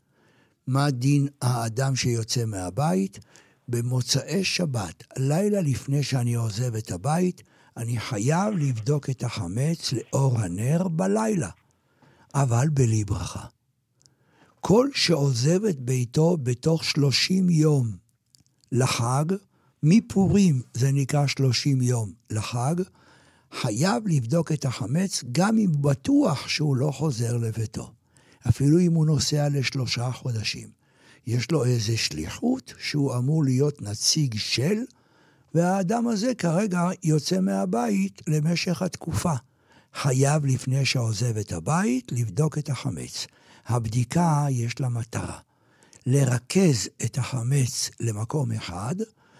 מה דין האדם שיוצא מהבית? במוצאי שבת, לילה לפני שאני עוזב את הבית, אני חייב לבדוק את החמץ לאור הנר בלילה. אבל בלי ברכה. כל שעוזב את ביתו בתוך שלושים יום לחג, מפורים זה נקרא שלושים יום לחג, חייב לבדוק את החמץ גם אם בטוח שהוא לא חוזר לביתו. אפילו אם הוא נוסע לשלושה חודשים. יש לו איזו שליחות שהוא אמור להיות נציג של, והאדם הזה כרגע יוצא מהבית למשך התקופה. חייב לפני שעוזב את הבית לבדוק את החמץ. הבדיקה יש לה מטרה. לרכז את החמץ למקום אחד,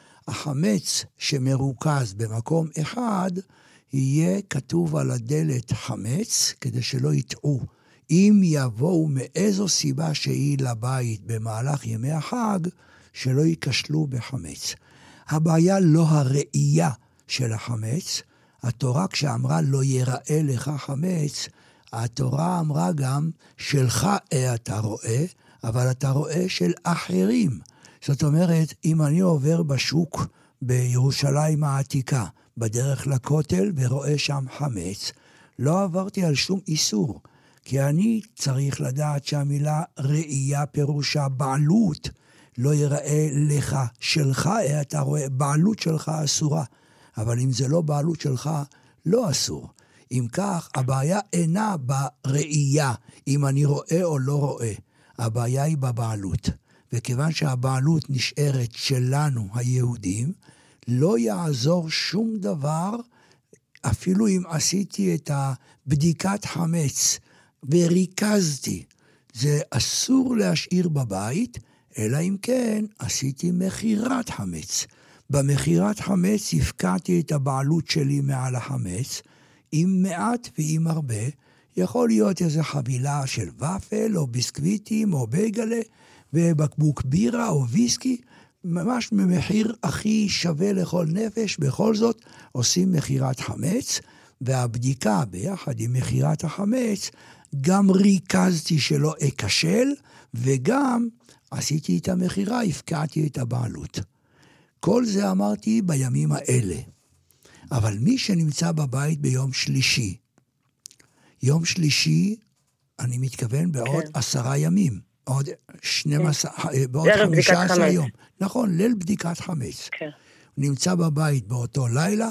החמץ שמרוכז במקום אחד, יהיה כתוב על הדלת חמץ, כדי שלא יטעו. אם יבואו מאיזו סיבה שהיא לבית במהלך ימי החג, שלא ייכשלו בחמץ. הבעיה לא הראייה של החמץ, התורה כשאמרה לא יראה לך חמץ, התורה אמרה גם שלך אתה רואה, אבל אתה רואה של אחרים. זאת אומרת, אם אני עובר בשוק בירושלים העתיקה, בדרך לכותל ורואה שם חמץ, לא עברתי על שום איסור, כי אני צריך לדעת שהמילה ראייה פירושה בעלות, לא יראה לך שלך, אתה רואה, בעלות שלך אסורה. אבל אם זה לא בעלות שלך, לא אסור. אם כך, הבעיה אינה בראייה, אם אני רואה או לא רואה. הבעיה היא בבעלות. וכיוון שהבעלות נשארת שלנו, היהודים, לא יעזור שום דבר, אפילו אם עשיתי את הבדיקת חמץ, וריכזתי. זה אסור להשאיר בבית, אלא אם כן עשיתי מחירת חמץ. במחירת חמץ הפקעתי את הבעלות שלי מעל החמץ, עם מעט ועם הרבה, יכול להיות איזו חבילה של ופל או ביסקוויטים או בייגלה, ובקבוק בירה או ויסקי, ממש ממחיר הכי שווה לכל נפש, בכל זאת עושים מחירת חמץ, והבדיקה ביחד עם מחירת החמץ, גם ריכזתי שלא אקשל, וגם עשיתי את המחירה, הפקעתי את הבעלות. כל זה אמרתי בימים האלה. אבל מי שנמצא בבית ביום שלישי, יום שלישי, אני מתכוון בעוד כן. עשרה ימים, עוד שנים עשר, כן. בעוד חמישה עשר יום. נכון, ליל בדיקת חמץ. כן. נמצא בבית באותו לילה,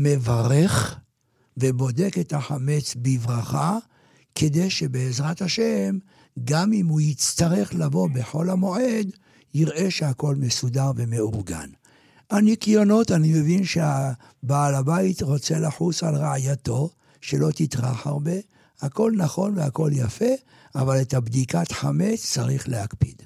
מברך ובודק את החמץ בברכה, כדי שבעזרת השם, גם אם הוא יצטרך לבוא בכל המועד, יראה שהכל מסודר ומאורגן. הניקיונות, אני מבין שהבעל הבית רוצה לחוס על רעייתו, שלא תטרח הרבה, הכל נכון והכל יפה, אבל את הבדיקת חמץ צריך להקפיד.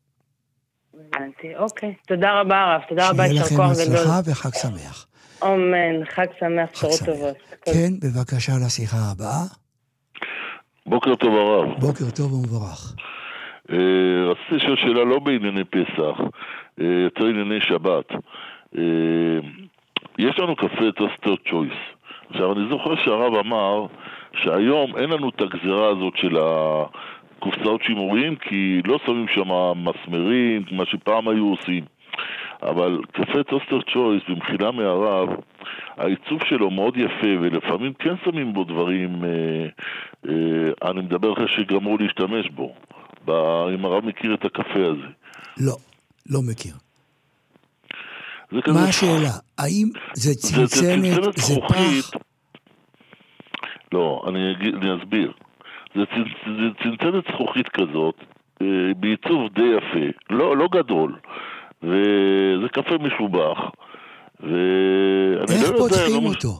אוקיי, תודה רבה הרב, תודה רבה. שיהיה לכם הצלחה וחג שמח. אמן, חג שמח, בשורות טובות. כן, בבקשה לשיחה הבאה. בוקר טוב הרב. בוקר טוב ומבורך. רציתי לשאול שאלה לא בענייני פסח, יותר ענייני שבת. יש לנו קפה טוסטר צ'ויס. עכשיו אני זוכר שהרב אמר שהיום אין לנו את הגזירה הזאת של הקופסאות שימורים, כי לא שמים שם מסמרים, מה שפעם היו עושים. אבל קפה טוסטר צ'ויס במחילה מהרב, העיצוב שלו מאוד יפה, ולפעמים כן שמים בו דברים, אה, אה, אני מדבר אחרי שגמרו להשתמש בו. אם הרב מכיר את הקפה הזה. לא, לא מכיר. מה השאלה? האם זה צנצנת, זה פח? לא, אני אסביר. זה צנצנת זכוכית כזאת, בעיצוב די יפה, לא גדול, וזה קפה משובח. איך פותחים אותו?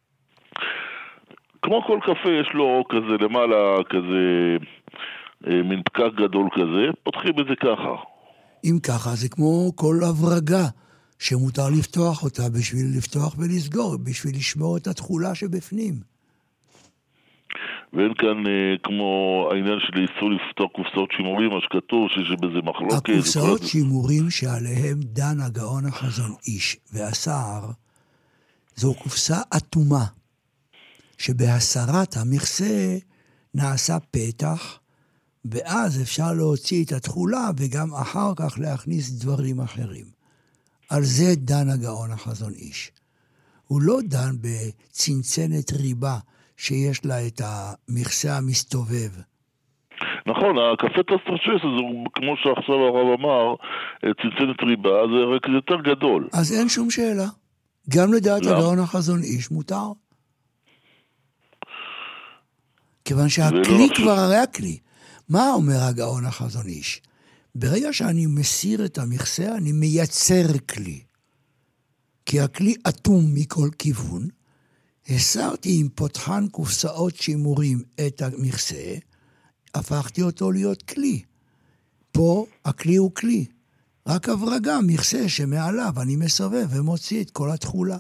כמו כל קפה יש לו כזה למעלה, כזה מין פקק גדול כזה, פותחים את זה ככה. אם ככה, זה כמו כל הברגה, שמותר לפתוח אותה בשביל לפתוח ולסגור, בשביל לשמור את התכולה שבפנים. ואין כאן אה, כמו העניין של איסור לפתוח קופסאות שימורים, מה שכתוב, שיש בזה מחלוקת. הקופסאות שימורים שעליהם דן הגאון החזון איש והסער, זו קופסה אטומה, שבהסרת המכסה נעשה פתח, ואז אפשר להוציא את התחולה, וגם אחר כך להכניס דברים אחרים. על זה דן הגאון החזון איש. הוא לא דן בצנצנת ריבה, שיש לה את המכסה המסתובב. נכון, הקפה טסטרצ'ס זה כמו שעכשיו הרב אמר, צנצנת ריבה, זה רק יותר גדול. אז אין שום שאלה. גם לדעת הגאון החזון איש מותר. כיוון שהכלי כבר הרי הכלי. מה אומר הגאון החזון איש? ברגע שאני מסיר את המכסה, אני מייצר כלי. כי הכלי אטום מכל כיוון, הסרתי עם פותחן קופסאות שימורים את המכסה, הפכתי אותו להיות כלי. פה הכלי הוא כלי. רק הברגה, מכסה שמעליו, אני מסובב ומוציא את כל התחולה.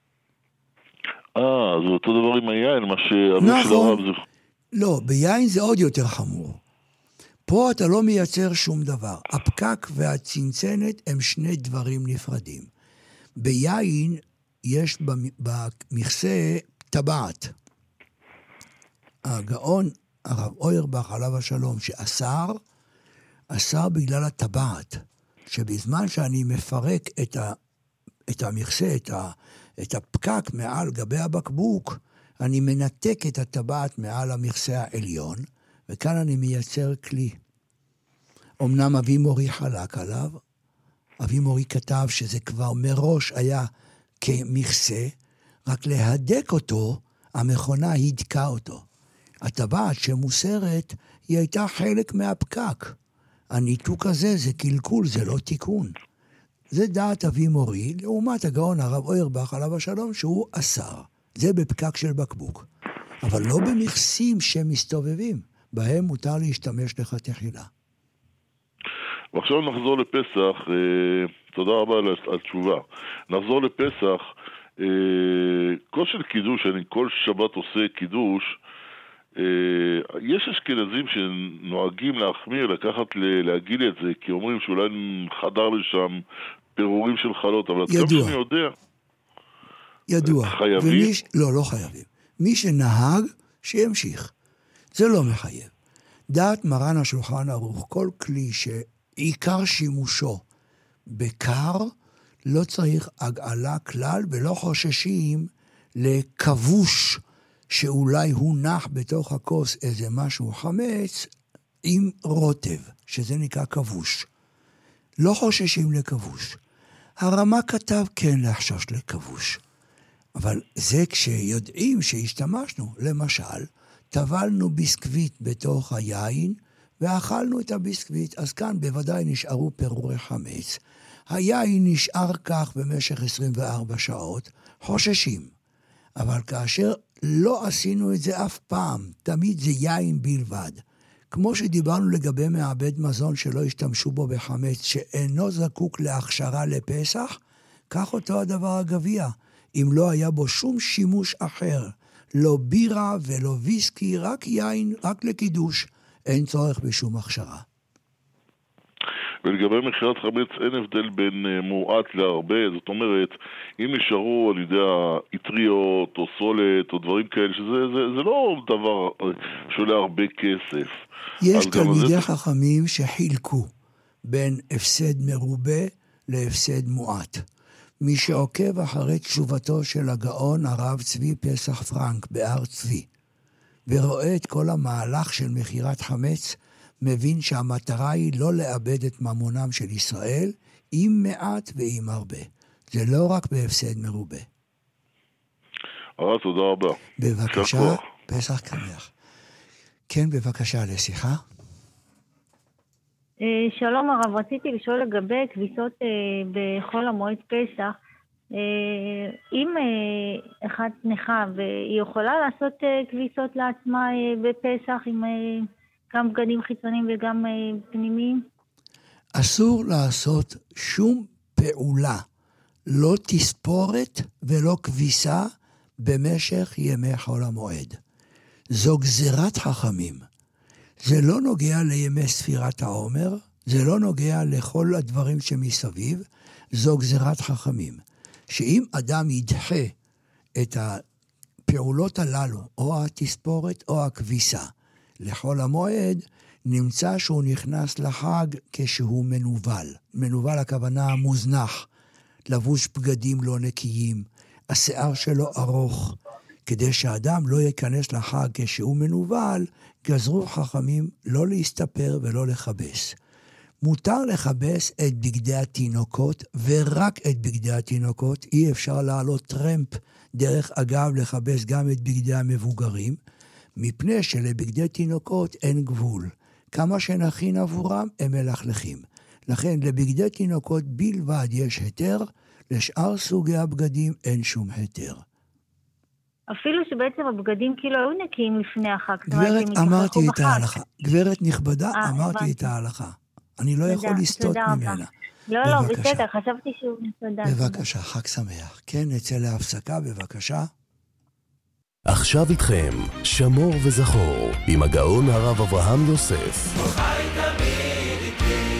אה, זה אותו דבר עם היין, מה שאמרו של הרב זה... לא, ביין זה עוד יותר חמור. פה אתה לא מייצר שום דבר. הפקק והצנצנת הם שני דברים נפרדים. ביין יש במכסה טבעת. הגאון הרב אוירבך עליו השלום שאסר, אסר בגלל הטבעת. שבזמן שאני מפרק את, ה, את המכסה, את, ה, את הפקק מעל גבי הבקבוק, אני מנתק את הטבעת מעל המכסה העליון, וכאן אני מייצר כלי. אמנם אבי מורי חלק עליו, אבי מורי כתב שזה כבר מראש היה כמכסה, רק להדק אותו, המכונה הדקה אותו. הטבעת שמוסרת, היא הייתה חלק מהפקק. הניתוק הזה זה קלקול, זה לא תיקון. זה דעת אבי מורי, לעומת הגאון הרב אוירבך עליו השלום, שהוא אסר. זה בפקק של בקבוק. אבל לא במכסים שמסתובבים, בהם מותר להשתמש לך תחילה. ועכשיו נחזור לפסח, אה, תודה רבה על, על תשובה. נחזור לפסח, אה, כל של קידוש, אני כל שבת עושה קידוש, אה, יש אשכנזים שנוהגים להחמיר, לקחת, להגיל את זה, כי אומרים שאולי חדר לשם פירורים של חלות, אבל עד כמה שאני יודע... ידוע. חייבים? ומיש... לא, לא חייבים. מי שנהג, שימשיך. זה לא מחייב. דעת מרן השולחן ערוך, כל כלי שעיקר שימושו בקר, לא צריך הגעלה כלל, ולא חוששים לכבוש, שאולי הוא נח בתוך הכוס איזה משהו חמץ, עם רוטב, שזה נקרא כבוש. לא חוששים לכבוש. הרמה כתב כן לחשוש לכבוש. אבל זה כשיודעים שהשתמשנו, למשל, טבלנו ביסקוויט בתוך היין, ואכלנו את הביסקוויט, אז כאן בוודאי נשארו פירורי חמץ. היין נשאר כך במשך עשרים וארבע שעות, חוששים. אבל כאשר לא עשינו את זה אף פעם, תמיד זה יין בלבד. כמו שדיברנו לגבי מעבד מזון שלא השתמשו בו בחמץ, שאינו זקוק להכשרה לפסח, כך אותו הדבר הגביע. אם לא היה בו שום שימוש אחר, לא בירה ולא ויסקי, רק יין, רק לקידוש, אין צורך בשום הכשרה. ולגבי מחירת חמץ אין הבדל בין מועט להרבה, זאת אומרת, אם נשארו על ידי האטריות או סולת או דברים כאלה, שזה זה, זה לא דבר שעולה הרבה כסף. יש תלמידי זה... חכמים שחילקו בין הפסד מרובה להפסד מועט. מי שעוקב אחרי תשובתו של הגאון הרב צבי פסח פרנק בהר צבי, ורואה את כל המהלך של מחירת חמץ, מבין שהמטרה היא לא לאבד את ממונם של ישראל, עם מעט ועם הרבה. זה לא רק בהפסד מרובה. הרב, תודה רבה. בבקשה, פסח קמח. כן, בבקשה, לשיחה. שלום הרב, רציתי לשאול לגבי כביסות בחול המועד פסח. אם אחת נכה והיא יכולה לעשות כביסות לעצמה בפסח עם גם בגדים חיצוניים וגם פנימיים? אסור לעשות שום פעולה, לא תספורת ולא כביסה במשך ימי חול המועד. זו גזירת חכמים. זה לא נוגע לימי ספירת העומר, זה לא נוגע לכל הדברים שמסביב, זו גזירת חכמים. שאם אדם ידחה את הפעולות הללו, או התספורת או הכביסה, לכל המועד, נמצא שהוא נכנס לחג כשהוא מנובל. מנובל הכוונה מוזנח, לבוש בגדים לא נקיים, השיער שלו ארוך, כדי שהאדם לא ייכנס לחג כשהוא מנובל, גזרו חכמים לא להסתפר ולא לחבס. מותר לחבס את בגדי התינוקות, ורק את בגדי התינוקות, אי אפשר לעלות טרמפ, דרך אגב לחבס גם את בגדי המבוגרים, מפני שלבגדי תינוקות אין גבול. כמה שנכין עבורם הם מלכלכים. לכן לבגדי תינוקות בלבד יש היתר, לשאר סוגי הבגדים אין שום היתר. אפילו שבעצם הבגדים כאילו היו נקיים לפני החג. גברת, אמרתי את ההלכה. גברת נכבדה, אמרתי את ההלכה. אני לא יכול לסטות ממנה. לא, לא, בסדר, חשבתי שהוא תודה. בבקשה, חג שמח. כן, נצא להפסקה, בבקשה. עכשיו איתכם, שמור וזכור, עם הגאון הרב אברהם יוסף. חי תמיד איתי.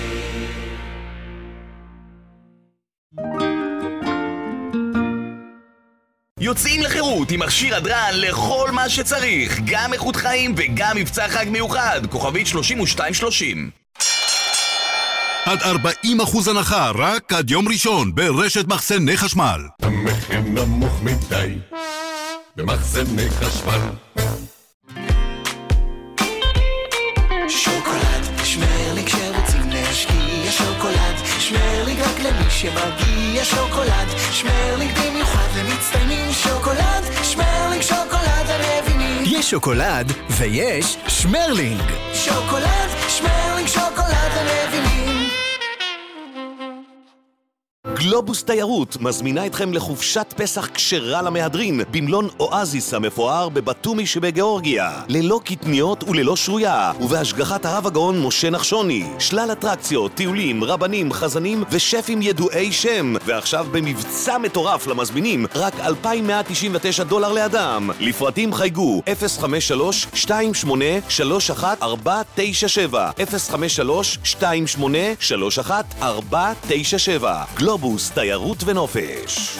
יוצאים לחירות עם מכשיר הדרן לכל מה שצריך, גם איכות חיים וגם מבצע חג מיוחד, כוכבית שלושים ושתיים שלושים. עד ארבעים אחוז הנחה רק עד יום ראשון ברשת מחסני חשמל. המחיר נמוך מדי במחסני חשמל. שוקולד, שמרליק שרוצים להשקיע. שוקולד, שמרליק רק למי שמגיע. שוקולד, שמרליק במיוחד למצטיינים. שוקולד, שמרליק שוקולד המבינים. יש שוקולד ויש שמרלינג. שוקולד, שמרליק שוקולד המבינים. גלובוס תיירות מזמינה אתכם לחופשת פסח כשרה למהדרין במלון אואזיס המפואר בבטומי שבגיאורגיה, ללא קטניות וללא שרויה, ובהשגחת הרב הגאון משה נחשוני. שלל אטרקציות, טיולים, רבנים, חזנים ושפים ידועי שם, ועכשיו במבצע מטורף למזמינים רק אלפיים מאה תשעים ותשע דולר לאדם. לפרטים חייגו אפס חמש שלוש שתיים שמונה שלוש אחת ארבע תשע שבע אפס חמש שלוש שתיים שמונה שלוש אחת ארבע תשע שבע. גלובוס תיירות ונופש.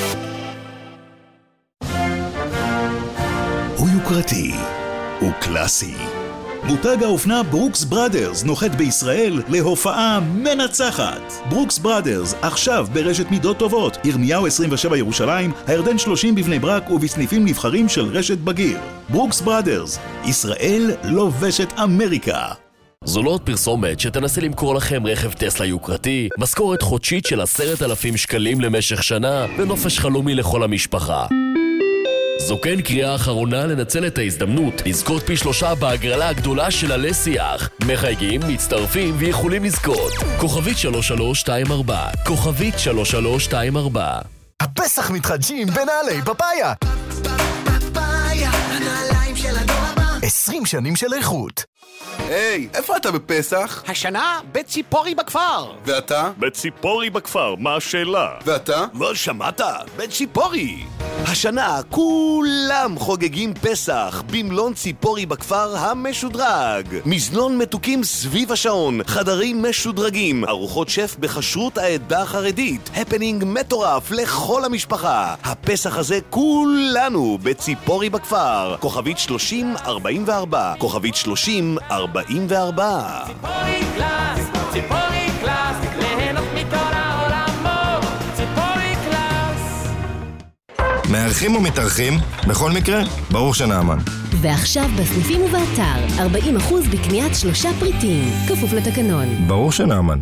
הוא יוקרתי, הוא קלאסי. מותג האופנה ברוקס בראדרס נוחת בישראל להופעה מנצחת. ברוקס בראדרס עכשיו ברשת מידות טובות, ירמיהו עשרים ושבע ירושלים, הירדן שלושים בבני ברק ובסניפים נבחרים של רשת בגיר. ברוקס בראדרס, ישראל לובשת אמריקה. זו לא עוד פרסומת שתנסה למכור לכם רכב טסלה יוקרתי, משכורת חודשית של עשרת אלפים שקלים למשך שנה ונופש חלומי לכל המשפחה. זו כן קריאה אחרונה לנצל את ההזדמנות לזכות פי שלושה בהגרלה הגדולה של עלי שיח. מחייגים, מצטרפים ויכולים לזכות. כוכבית שלוש שלוש שתיים ארבע, כוכבית שלוש שלוש שתיים ארבע. הפסח מתחדשים בנעלי פפאיה. פפאיה, הנעליים של הדור הבא. עשרים שנים של איכות. היי, hey, איפה אתה בפסח? השנה בציפורי בכפר. ואתה? בציפורי בכפר, מה השאלה? ואתה? לא שמעת? בציפורי. השנה כולם חוגגים פסח במלון ציפורי בכפר המשודרג. מזנון מתוקים סביב השעון, חדרים משודרגים, ארוחות שף בכשרות העדה החרדית, הפנינג מטורף לכל המשפחה. הפסח הזה כולנו בציפורי בכפר. כוכבית שלושים ארבעים וארבע, כוכבית שלושים ארבעים וארבע. ציפורי קלאס, ציפורי קלאס, ליהנות מכל העולמות, ציפורי קלאס. מארחים ומתארחים? בכל מקרה, ברור שנאמן. ועכשיו בסניפים ובאתר, ארבעים אחוז בקניית שלושה פריטים, כפוף לתקנון. ברור שנאמן.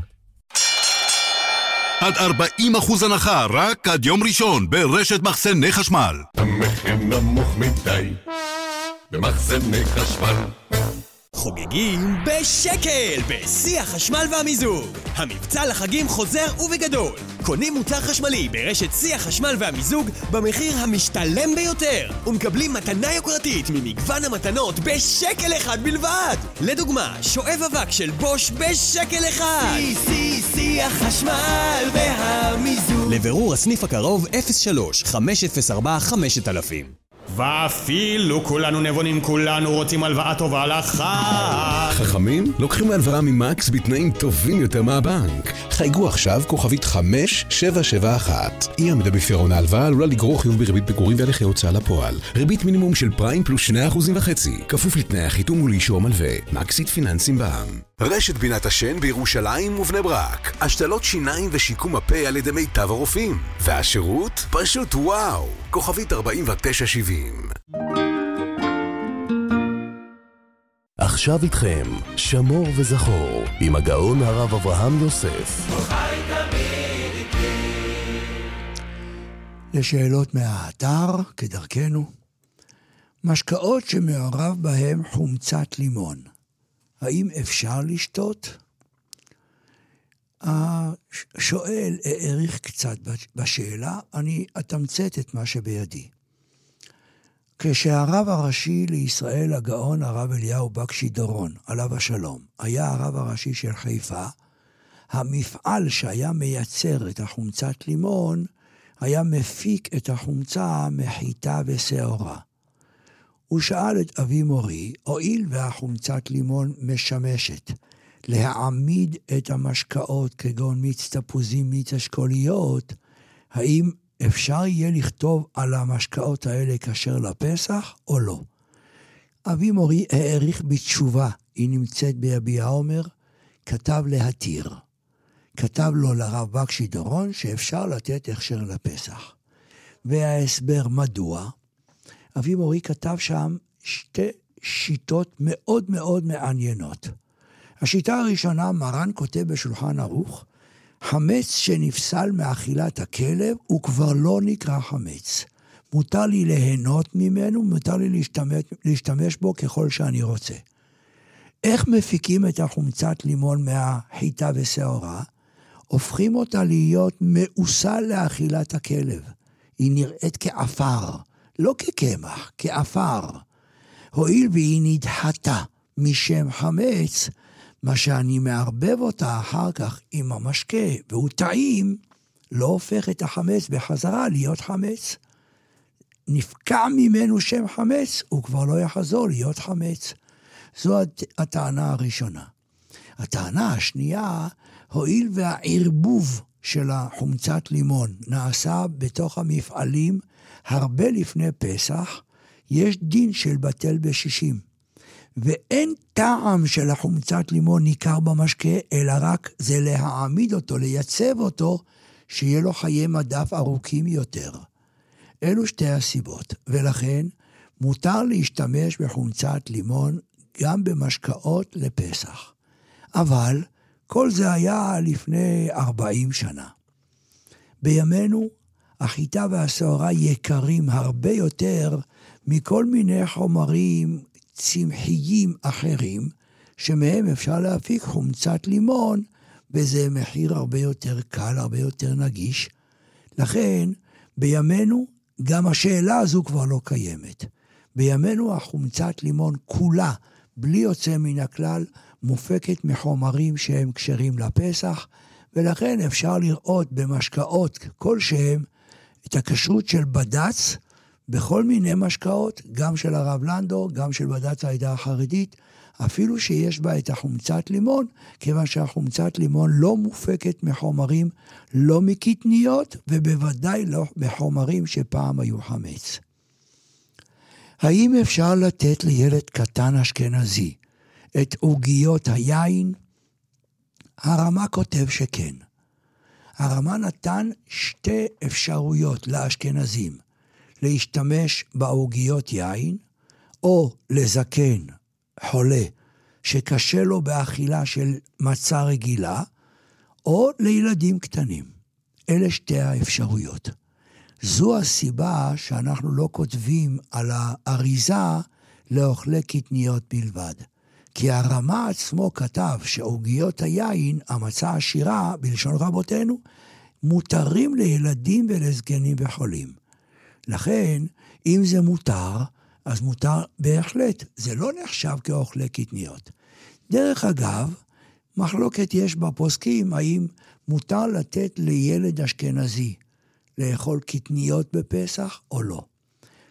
עד ארבעים אחוז הנחה רק עד יום ראשון ברשת מחסני חשמל. המחיר נמוך מדי במחסני חשמל. חוגגים בשקל בשיא החשמל והמיזוג. המבצע לחגים חוזר ובגדול. קונים מוצר חשמלי ברשת שיא החשמל והמיזוג במחיר המשתלם ביותר, ומקבלים מתנה יוקרתית ממגוון המתנות בשקל אחד בלבד. לדוגמה, שואב אבק של בוש בשקל אחד. שיא שיא שיא החשמל והמיזוג. לבירור הסניף הקרוב אפס שלוש חמש אפס ארבע חמש אפס אפס. ואפילו כולנו נבונים, כולנו רוצים הלוואה טובה לחג. חכמים לוקחים הלוואה ממקס בתנאים טובים יותר מהבנק. חייגו עכשיו כוכבית חמש שבע שבע אחת. אי עמידה בפירעון ההלוואה עלולה לגרור חיוב בריבית פיגורים והליכי הוצאה לפועל. ריבית מינימום של פריים פלוס שני אחוזים וחצי. כפוף לתנאי החיתום ולאישור מלווה. מקסית פיננסים בע"מ. רשת בינת השן בירושלים ובני ברק. השתלות שיניים ושיקום הפה על ידי מיטב הרופאים. והשירות פשוט וואו. כוכבית ארבעים ותשע שבעים. עכשיו איתכם, שמור וזכור, עם הגאון הרב אברהם יוסף. לשאלות מהאתר, כדרכנו, משקאות שמעורב בהם חומצת לימון, האם אפשר לשתות? השואל העריך קצת בשאלה, אני אתמצת את מה שבידי. כשהרב הראשי לישראל, הגאון הרב אליהו בקשי דורון, עליו השלום, היה הרב הראשי של חיפה, המפעל שהיה מייצר את החומצת לימון, היה מפיק את החומצה מחיטה ושעורה. הוא שאל את אבי מורי, הואיל והחומצת לימון משמשת להעמיד את המשקאות כגון מיץ תפוזים, מיץ אשכוליות, האם אפשר יהיה לכתוב על המשקאות האלה כשר לפסח או לא? אבי מורי העריך בתשובה, היא נמצאת ביביע עומר, כתב להתיר. כתב לו לרב בקשי דורון שאפשר לתת הכשר לפסח. וההסבר מדוע, אבי מורי כתב שם שתי שיטות מאוד מאוד מעניינות. השיטה הראשונה, מרן כותב בשולחן ערוך, חמץ שנפסל מאכילת הכלב הוא כבר לא נקרא חמץ. מותר לי ליהנות ממנו, מותר לי להשתמש, להשתמש בו ככל שאני רוצה. איך מפיקים את החומצת לימון מהחיטה ושעורה? הופכים אותה להיות מאוסה לאכילת הכלב. היא נראית כאפר, לא כקמח, כאפר. הואיל והיא נדחתה משם חמץ, מה שאני מערבב אותה אחר כך עם המשקה, והוא טעים, לא הופך את החמץ בחזרה להיות חמץ. נפקע ממנו שם חמץ, הוא כבר לא יחזור להיות חמץ. זו הטענה הראשונה. הטענה השנייה, הואיל והערבוב של החומצת לימון נעשה בתוך המפעלים הרבה לפני פסח, יש דין של בטל בשישים. ואין טעם של החומצת לימון ניכר במשקה, אלא רק זה להעמיד אותו, לייצב אותו, שיהיה לו חיי מדף ארוכים יותר. אלו שתי הסיבות, ולכן מותר להשתמש בחומצת לימון גם במשקאות לפסח. אבל כל זה היה לפני ארבעים שנה. בימינו החיטה והשעורה יקרים הרבה יותר מכל מיני חומרים צמחיים אחרים, שמהם אפשר להפיק חומצת לימון, וזה מחיר הרבה יותר קל, הרבה יותר נגיש. לכן, בימינו, גם השאלה הזו כבר לא קיימת. בימינו החומצת לימון כולה, בלי יוצא מן הכלל, מופקת מחומרים שהם כשרים לפסח, ולכן אפשר לראות במשקאות כלשהם את הכשרות של בד"ץ, בכל מיני משקאות, גם של הרב לנדו, גם של בד"ץ העדה החרדית, אפילו שיש בה את החומצת לימון, כיוון שהחומצת לימון לא מופקת מחומרים לא מקטניות, ובוודאי לא בחומרים שפעם היו חמץ. האם אפשר לתת לילד קטן אשכנזי את עוגיות היין? הרמה כותב שכן. הרמה נתן שתי אפשרויות לאשכנזים, להשתמש בעוגיות יין, או לזקן חולה שקשה לו באכילה של מצה רגילה, או לילדים קטנים. אלה שתי האפשרויות. זו הסיבה שאנחנו לא כותבים על האריזה לאוכלי קטניות בלבד. כי הרמה עצמו כתב שעוגיות היין, המצה עשירה, בלשון רבותינו, מותרים לילדים ולזקנים וחולים. לכן, אם זה מותר, אז מותר בהחלט. זה לא נחשב כאוכלי קטניות. דרך אגב, מחלוקת יש בפוסקים, האם מותר לתת לילד אשכנזי לאכול קטניות בפסח או לא.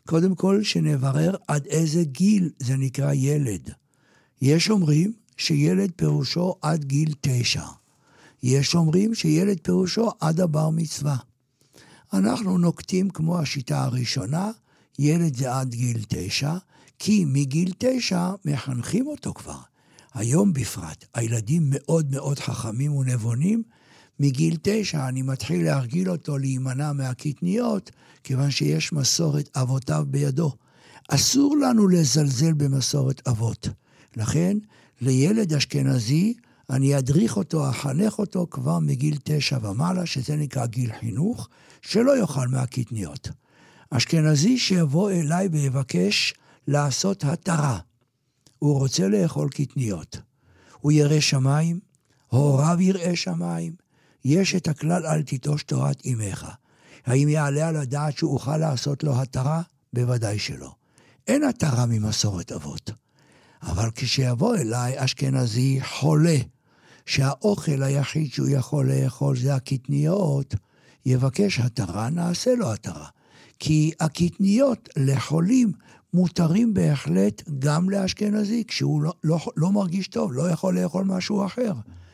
קודם כל שנברר עד איזה גיל זה נקרא ילד. יש אומרים שילד פירושו עד גיל תשע. יש אומרים שילד פירושו עד הבר מצווה. אנחנו נוקטים כמו השיטה הראשונה, ילד זה עד גיל תשע, כי מגיל תשע מחנכים אותו כבר. היום בפרט, הילדים מאוד מאוד חכמים ונבונים, מגיל תשע אני מתחיל להרגיל אותו להימנע מהקטניות, כיוון שיש מסורת אבותיו בידו. אסור לנו לזלזל במסורת אבות. לכן, לילד אשכנזי, אני אדריך אותו, אחנך אותו כבר מגיל תשע ומעלה, שזה נקרא גיל חינוך, שלא יאכל מהקטניות. אשכנזי שיבוא אליי ויבקש לעשות התרה. הוא רוצה לאכול קטניות. הוא ירא שמיים, הוריו יראה שמיים. יש את הכלל אל תיטוש תורת אמך. האם יעלה על הדעת שהוא אוכל לעשות לו התרה? בוודאי שלא. אין התרה ממסורת אבות. אבל כשיבוא אליי אשכנזי חולה, שהאוכל היחיד שהוא יכול לאכול זה הקטניות, יבקש התרה, נעשה לו התרה. כי הקטניות לחולים מותרים בהחלט גם לאשכנזי, כשהוא לא, לא, לא מרגיש טוב, לא יכול לאכול משהו אחר.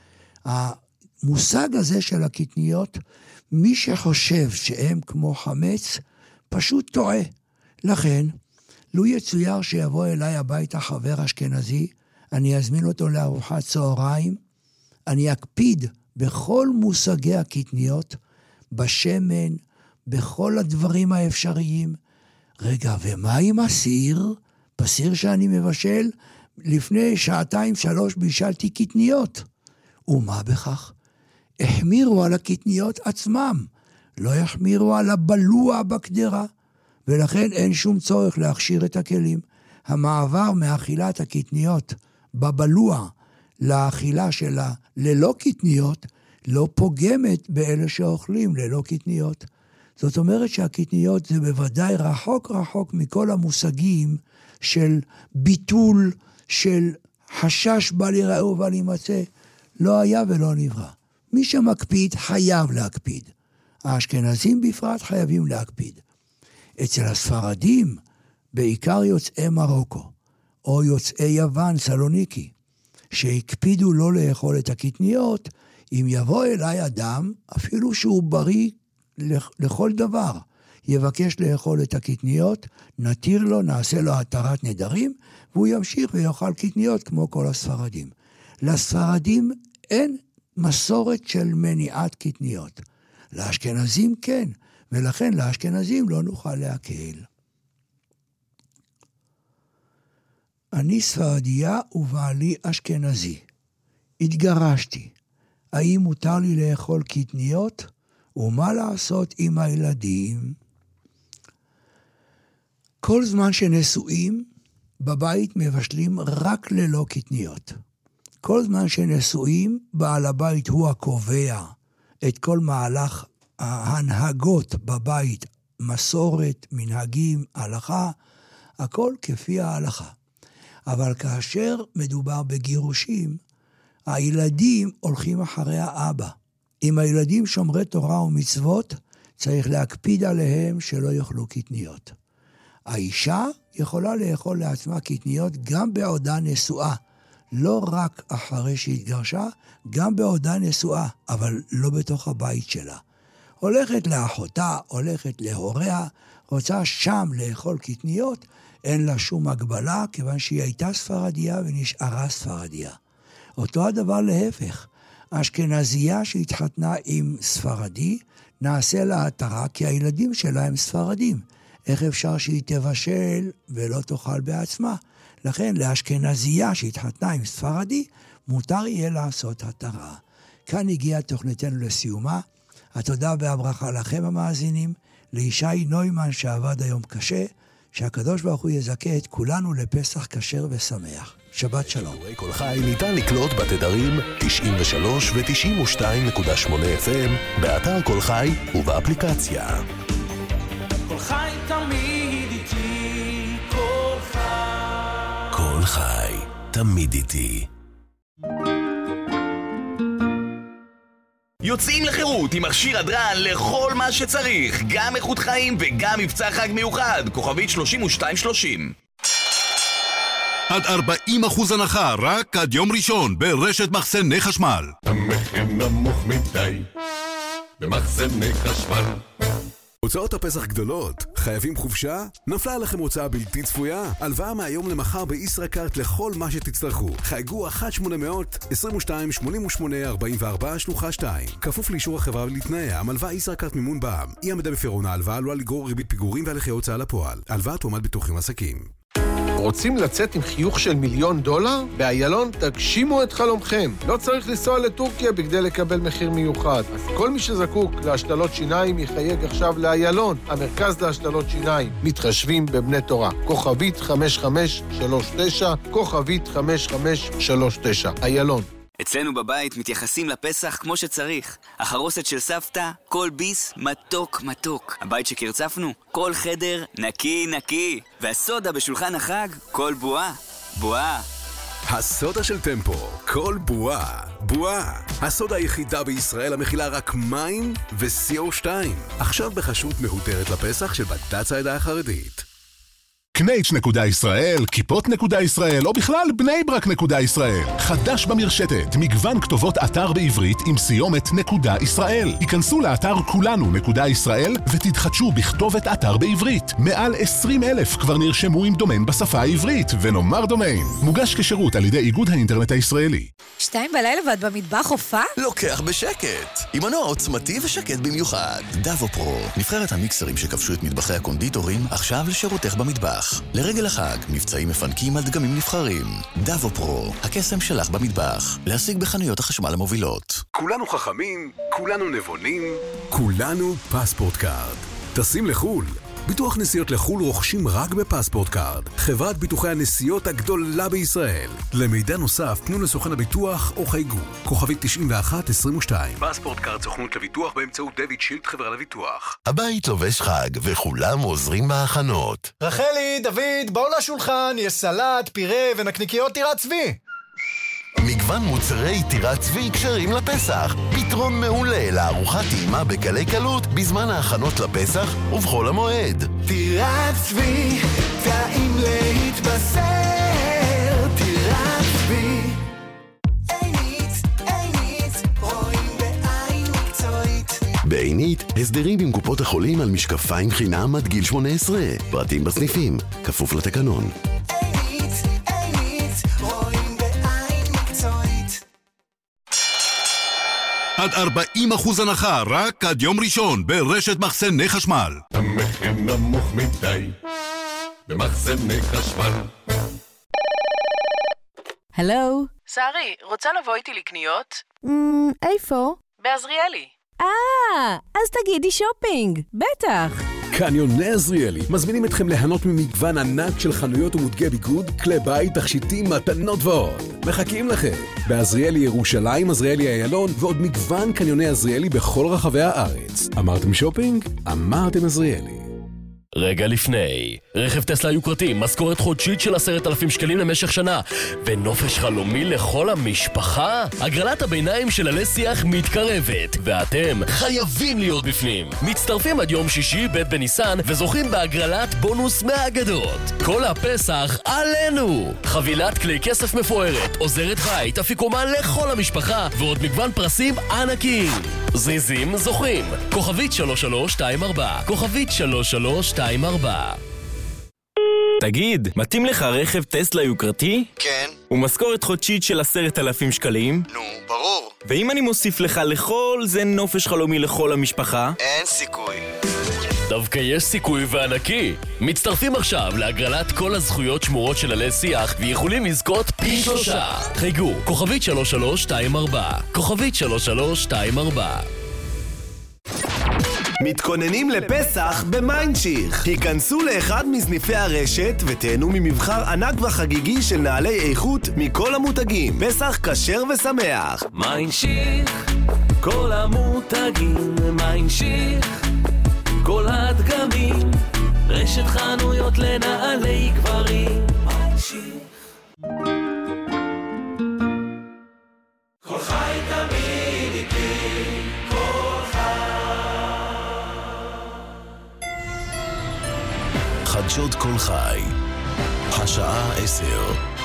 המושג הזה של הקטניות, מי שחושב שהם כמו חמץ, פשוט טועה. לכן, לו יצויר שיבוא אליי הביתה חבר אשכנזי, אני אזמין אותו לארוחת צהריים, אני אקפיד בכל מושגי הקטניות, בשמן, בכל הדברים האפשריים. רגע, ומה עם הסיר? בסיר שאני מבשל, לפני שעתיים שלוש בישלתי קטניות. ומה בכך? החמירו על הקטניות עצמם, לא יחמירו על הבלוע בקדרה, ולכן אין שום צורך להכשיר את הכלים. המעבר מאכילת הקטניות בבלוע לאכילה שלה ללא קטניות, לא פוגמת באלה שאוכלים ללא קטניות. זאת אומרת שהקטניות זה בוודאי רחוק רחוק מכל המושגים של ביטול, של חשש בל ייראה ובל יימצא. לא היה ולא נברא. מי שמקפיד חייב להקפיד. האשכנזים בפרט חייבים להקפיד. אצל הספרדים, בעיקר יוצאי מרוקו, או יוצאי יוון, סלוניקי, שהקפידו לא לאכול את הקטניות, אם יבוא אליי אדם, אפילו שהוא בריא לכל דבר, יבקש לאכול את הקטניות, נתיר לו, נעשה לו התרת נדרים, והוא ימשיך ויאכל קטניות כמו כל הספרדים. לספרדים אין מסורת של מניעת קטניות. לאשכנזים כן, ולכן לאשכנזים לא נוכל להקל. אני ספרדיה ובעלי אשכנזי. התגרשתי. האם מותר לי לאכול קטניות? ומה לעשות עם הילדים? כל זמן שנשואים, בבית מבשלים רק ללא קטניות. כל זמן שנשואים, בעל הבית הוא הקובע את כל מהלך ההנהגות בבית, מסורת, מנהגים, הלכה, הכל כפי ההלכה. אבל כאשר מדובר בגירושים, הילדים הולכים אחרי האבא. אם הילדים שומרי תורה ומצוות, צריך להקפיד עליהם שלא יאכלו קטניות. האישה יכולה לאכול לעצמה קטניות גם בעודה נשואה, לא רק אחרי שהתגרשה, גם בעודה נשואה, אבל לא בתוך הבית שלה. הולכת לאחותה, הולכת להוריה, רוצה שם לאכול קטניות, אין לה שום הגבלה, כיוון שהיא הייתה ספרדיה ונשארה ספרדיה. אותו הדבר להפך. אשכנזייה שהתחתנה עם ספרדי, נעשה לה התרה, כי הילדים שלה הם ספרדים. איך אפשר שהיא תבשל ולא תאכל בעצמה? לכן לאשכנזייה שהתחתנה עם ספרדי, מותר יהיה לעשות התרה. כאן הגיעה תוכניתנו לסיומה. התודה והברכה לכם המאזינים, לישי נוימן שעבד היום קשה, שהקדוש ברוך הוא יזכה את כולנו לפסח כשר ושמח. שבת שלום. כל חי ניתן לקלוט בתדרים תשעים ושלוש ו-תשעים ושתיים נקודה שמונה אף אם באתר כל חי ובאפליקציה. כל חי תמיד איתי, כל חי. כל חי תמיד איתי. יוצאים לחירות עם מכשיר הדרן לכל מה שצריך, גם איכות חיים וגם מבצע חג מיוחד, כוכבית שלושים ושתיים שלושים. עד ארבעים אחוז הנחה רק עד יום ראשון ברשת מחסני חשמל. המחיר נמוך מדי במחסני חשמל. הוצאות הפסח גדולות, חייבים חופשה? נפלה עליכם הוצאה בלתי צפויה? הלוואה מהיום למחר בישראכרט לכל מה שתצטרכו. חייגו אחת שמונה אפס אפס, עשרים ושתיים, שמונים ושמונה, ארבעים וארבע, שלוחה שתיים. כפוף לאישור החברה ולתנאיה, המלוואה ישראכרט מימון בע"מ. אי עמידה בפירעון ההלוואה עלולה לגרור ריבית פיגורים והליכי הוצאה לפועל. הלוואה תועמד ביטוחים עסקים. רוצים לצאת עם חיוך של מיליון דולר? באיילון תגשימו את חלומכם. לא צריך לנסוע לטורקיה בכדי לקבל מחיר מיוחד. אז כל מי שזקוק להשתלות שיניים יחייג עכשיו לאיילון, המרכז להשתלות שיניים. מתחשבים בבני תורה. כוכבית חמש חמש שלוש תשע, כוכבית חמש חמש שלוש תשע. איילון. אצלנו בבית מתייחסים לפסח כמו שצריך. החרוסת של סבתא, כל ביס מתוק מתוק. הבית שקרצפנו, כל חדר נקי נקי. והסודה בשולחן החג, כל בועה בועה. הסודה של טמפו, כל בועה בועה. הסודה היחידה בישראל המכילה רק מים ו-סי או שתיים. עכשיו בחשות מהותרת לפסח של בד"ץ העדה החרדית. קנייץ' נקודה ישראל, כיפות נקודה ישראל, או בכלל בני ברק נקודה ישראל. חדש במרשתת, מגוון כתובות אתר בעברית עם סיומת נקודה ישראל. היכנסו לאתר כולנו נקודה ישראל ותתחדשו בכתובת אתר בעברית. מעל עשרים אלף כבר נרשמו עם דומיין בשפה העברית, ונאמר דומיין. מוגש כשירות על ידי איגוד האינטרנט הישראלי. שתיים בלילה ועד במטבח הופעה? לוקח בשקט. עם מנוע עוצמתי ושקט במיוחד. דאבו פרו, נבחרת המיקסרים שכבשו את מטבחי הקונדיטורים, עכשיו לשירותך במטבח. לרגל החג, מבצעים מפנקים על דגמים נבחרים. דאבו פרו, הקסם שלך במטבח. להשיג בחנויות החשמל המובילות. כולנו חכמים, כולנו נבונים, כולנו פספורט קארד. טסים לחול. ביטוח נסיעות לחול רוכשים רק בפספורט קארד, חברת ביטוחי הנסיעות הגדולה בישראל. למידע נוסף, פנו לסוכן הביטוח או חייגו. כוכבית תשעים ואחת עשרים ושתיים. פספורט קארד סוכנות לביטוח באמצעות דויד שילד חברה לביטוח. הבית לובש חג וכולם עוזרים בהכנות. רחלי, דוד, בואו לשולחן, יש סלט, פירה ונקניקיות טירת צבי. מגוון מוצרי טירת צבי קשרים לפסח. פתרון מעולה לארוחת טעימה בקלי קלות בזמן ההכנות לפסח ובחול המועד. טירת צבי, טעים להתבשר. טירת צבי. עינית, עינית, רואים בעין מקצועית. בעינית, הסדרים עם קופות החולים על משקפיים חינם עד גיל שמונה עשרה. פרטים בסניפים, כפוף לתקנון. עד ארבעים אחוז הנחה רק עד יום ראשון ברשת מחסני חשמל. המחיר נמוך מדי במחסני חשמל. הלו? שרי, רוצה לבוא איתי לקניות? איפה? בעזריאלי. אה, אז תגידי שופינג, בטח. קניוני עזריאלי מזמינים אתכם ליהנות ממגוון ענק של חנויות ומותגי ביגוד, כלי בית, תכשיטים, מתנות ועוד. מחכים לכם בעזריאלי ירושלים, עזריאלי איילון ועוד מגוון קניוני עזריאלי בכל רחבי הארץ. אמרתם שופינג? אמרתם עזריאלי. רגע לפני, רכב טסלה יוקרתי, משכורת חודשית של עשרת אלפים שקלים למשך שנה ונופש חלומי לכל המשפחה. הגרלת הביניים של עלי שיח מתקרבת ואתם חייבים להיות בפנים. מצטרפים עד יום שישי ב' בניסן וזוכים בהגרלת בונוס מהאגדות. כל הפסח עלינו. חבילת כלי כסף מפוארת, עוזרת בית, אפיקומן לכל המשפחה ועוד מגוון פרסים ענקיים. זריזים זוכים. כוכבית שלוש שלוש שתיים ארבע, כוכבית שלוש שלוש שתיים ארבע. תגיד, מתאים לך רכב טסלה יוקרתי? כן. ומשכורת חודשית של עשרת אלפים שקלים? נו, ברור. ואם אני מוסיף לך לכל זה נופש חלומי לכל המשפחה? אין סיכוי. דווקא יש סיכוי וענקי. מצטרפים עכשיו להגרלת כל הזכויות שמורות של עלי שיח ויכולים לזכות פי שלושה. חייגו, כוכבית שלוש שלוש שתיים ארבע, כוכבית שלוש שלוש שתיים ארבע. מתכוננים לפסח במיינדשיך. היכנסו לאחד מסניפי הרשת ותהנו ממבחר ענק וחגיגי של נעלי איכות מכל המותגים. פסח כשר ושמח. מיינדשיך, כל המותגים. מיינדשיך, כל הדגמים. רשת חנויות לנעלי גברים. מיינדשיך. כל חי תמיד איתי, חדשות כל חי. השעה עשר.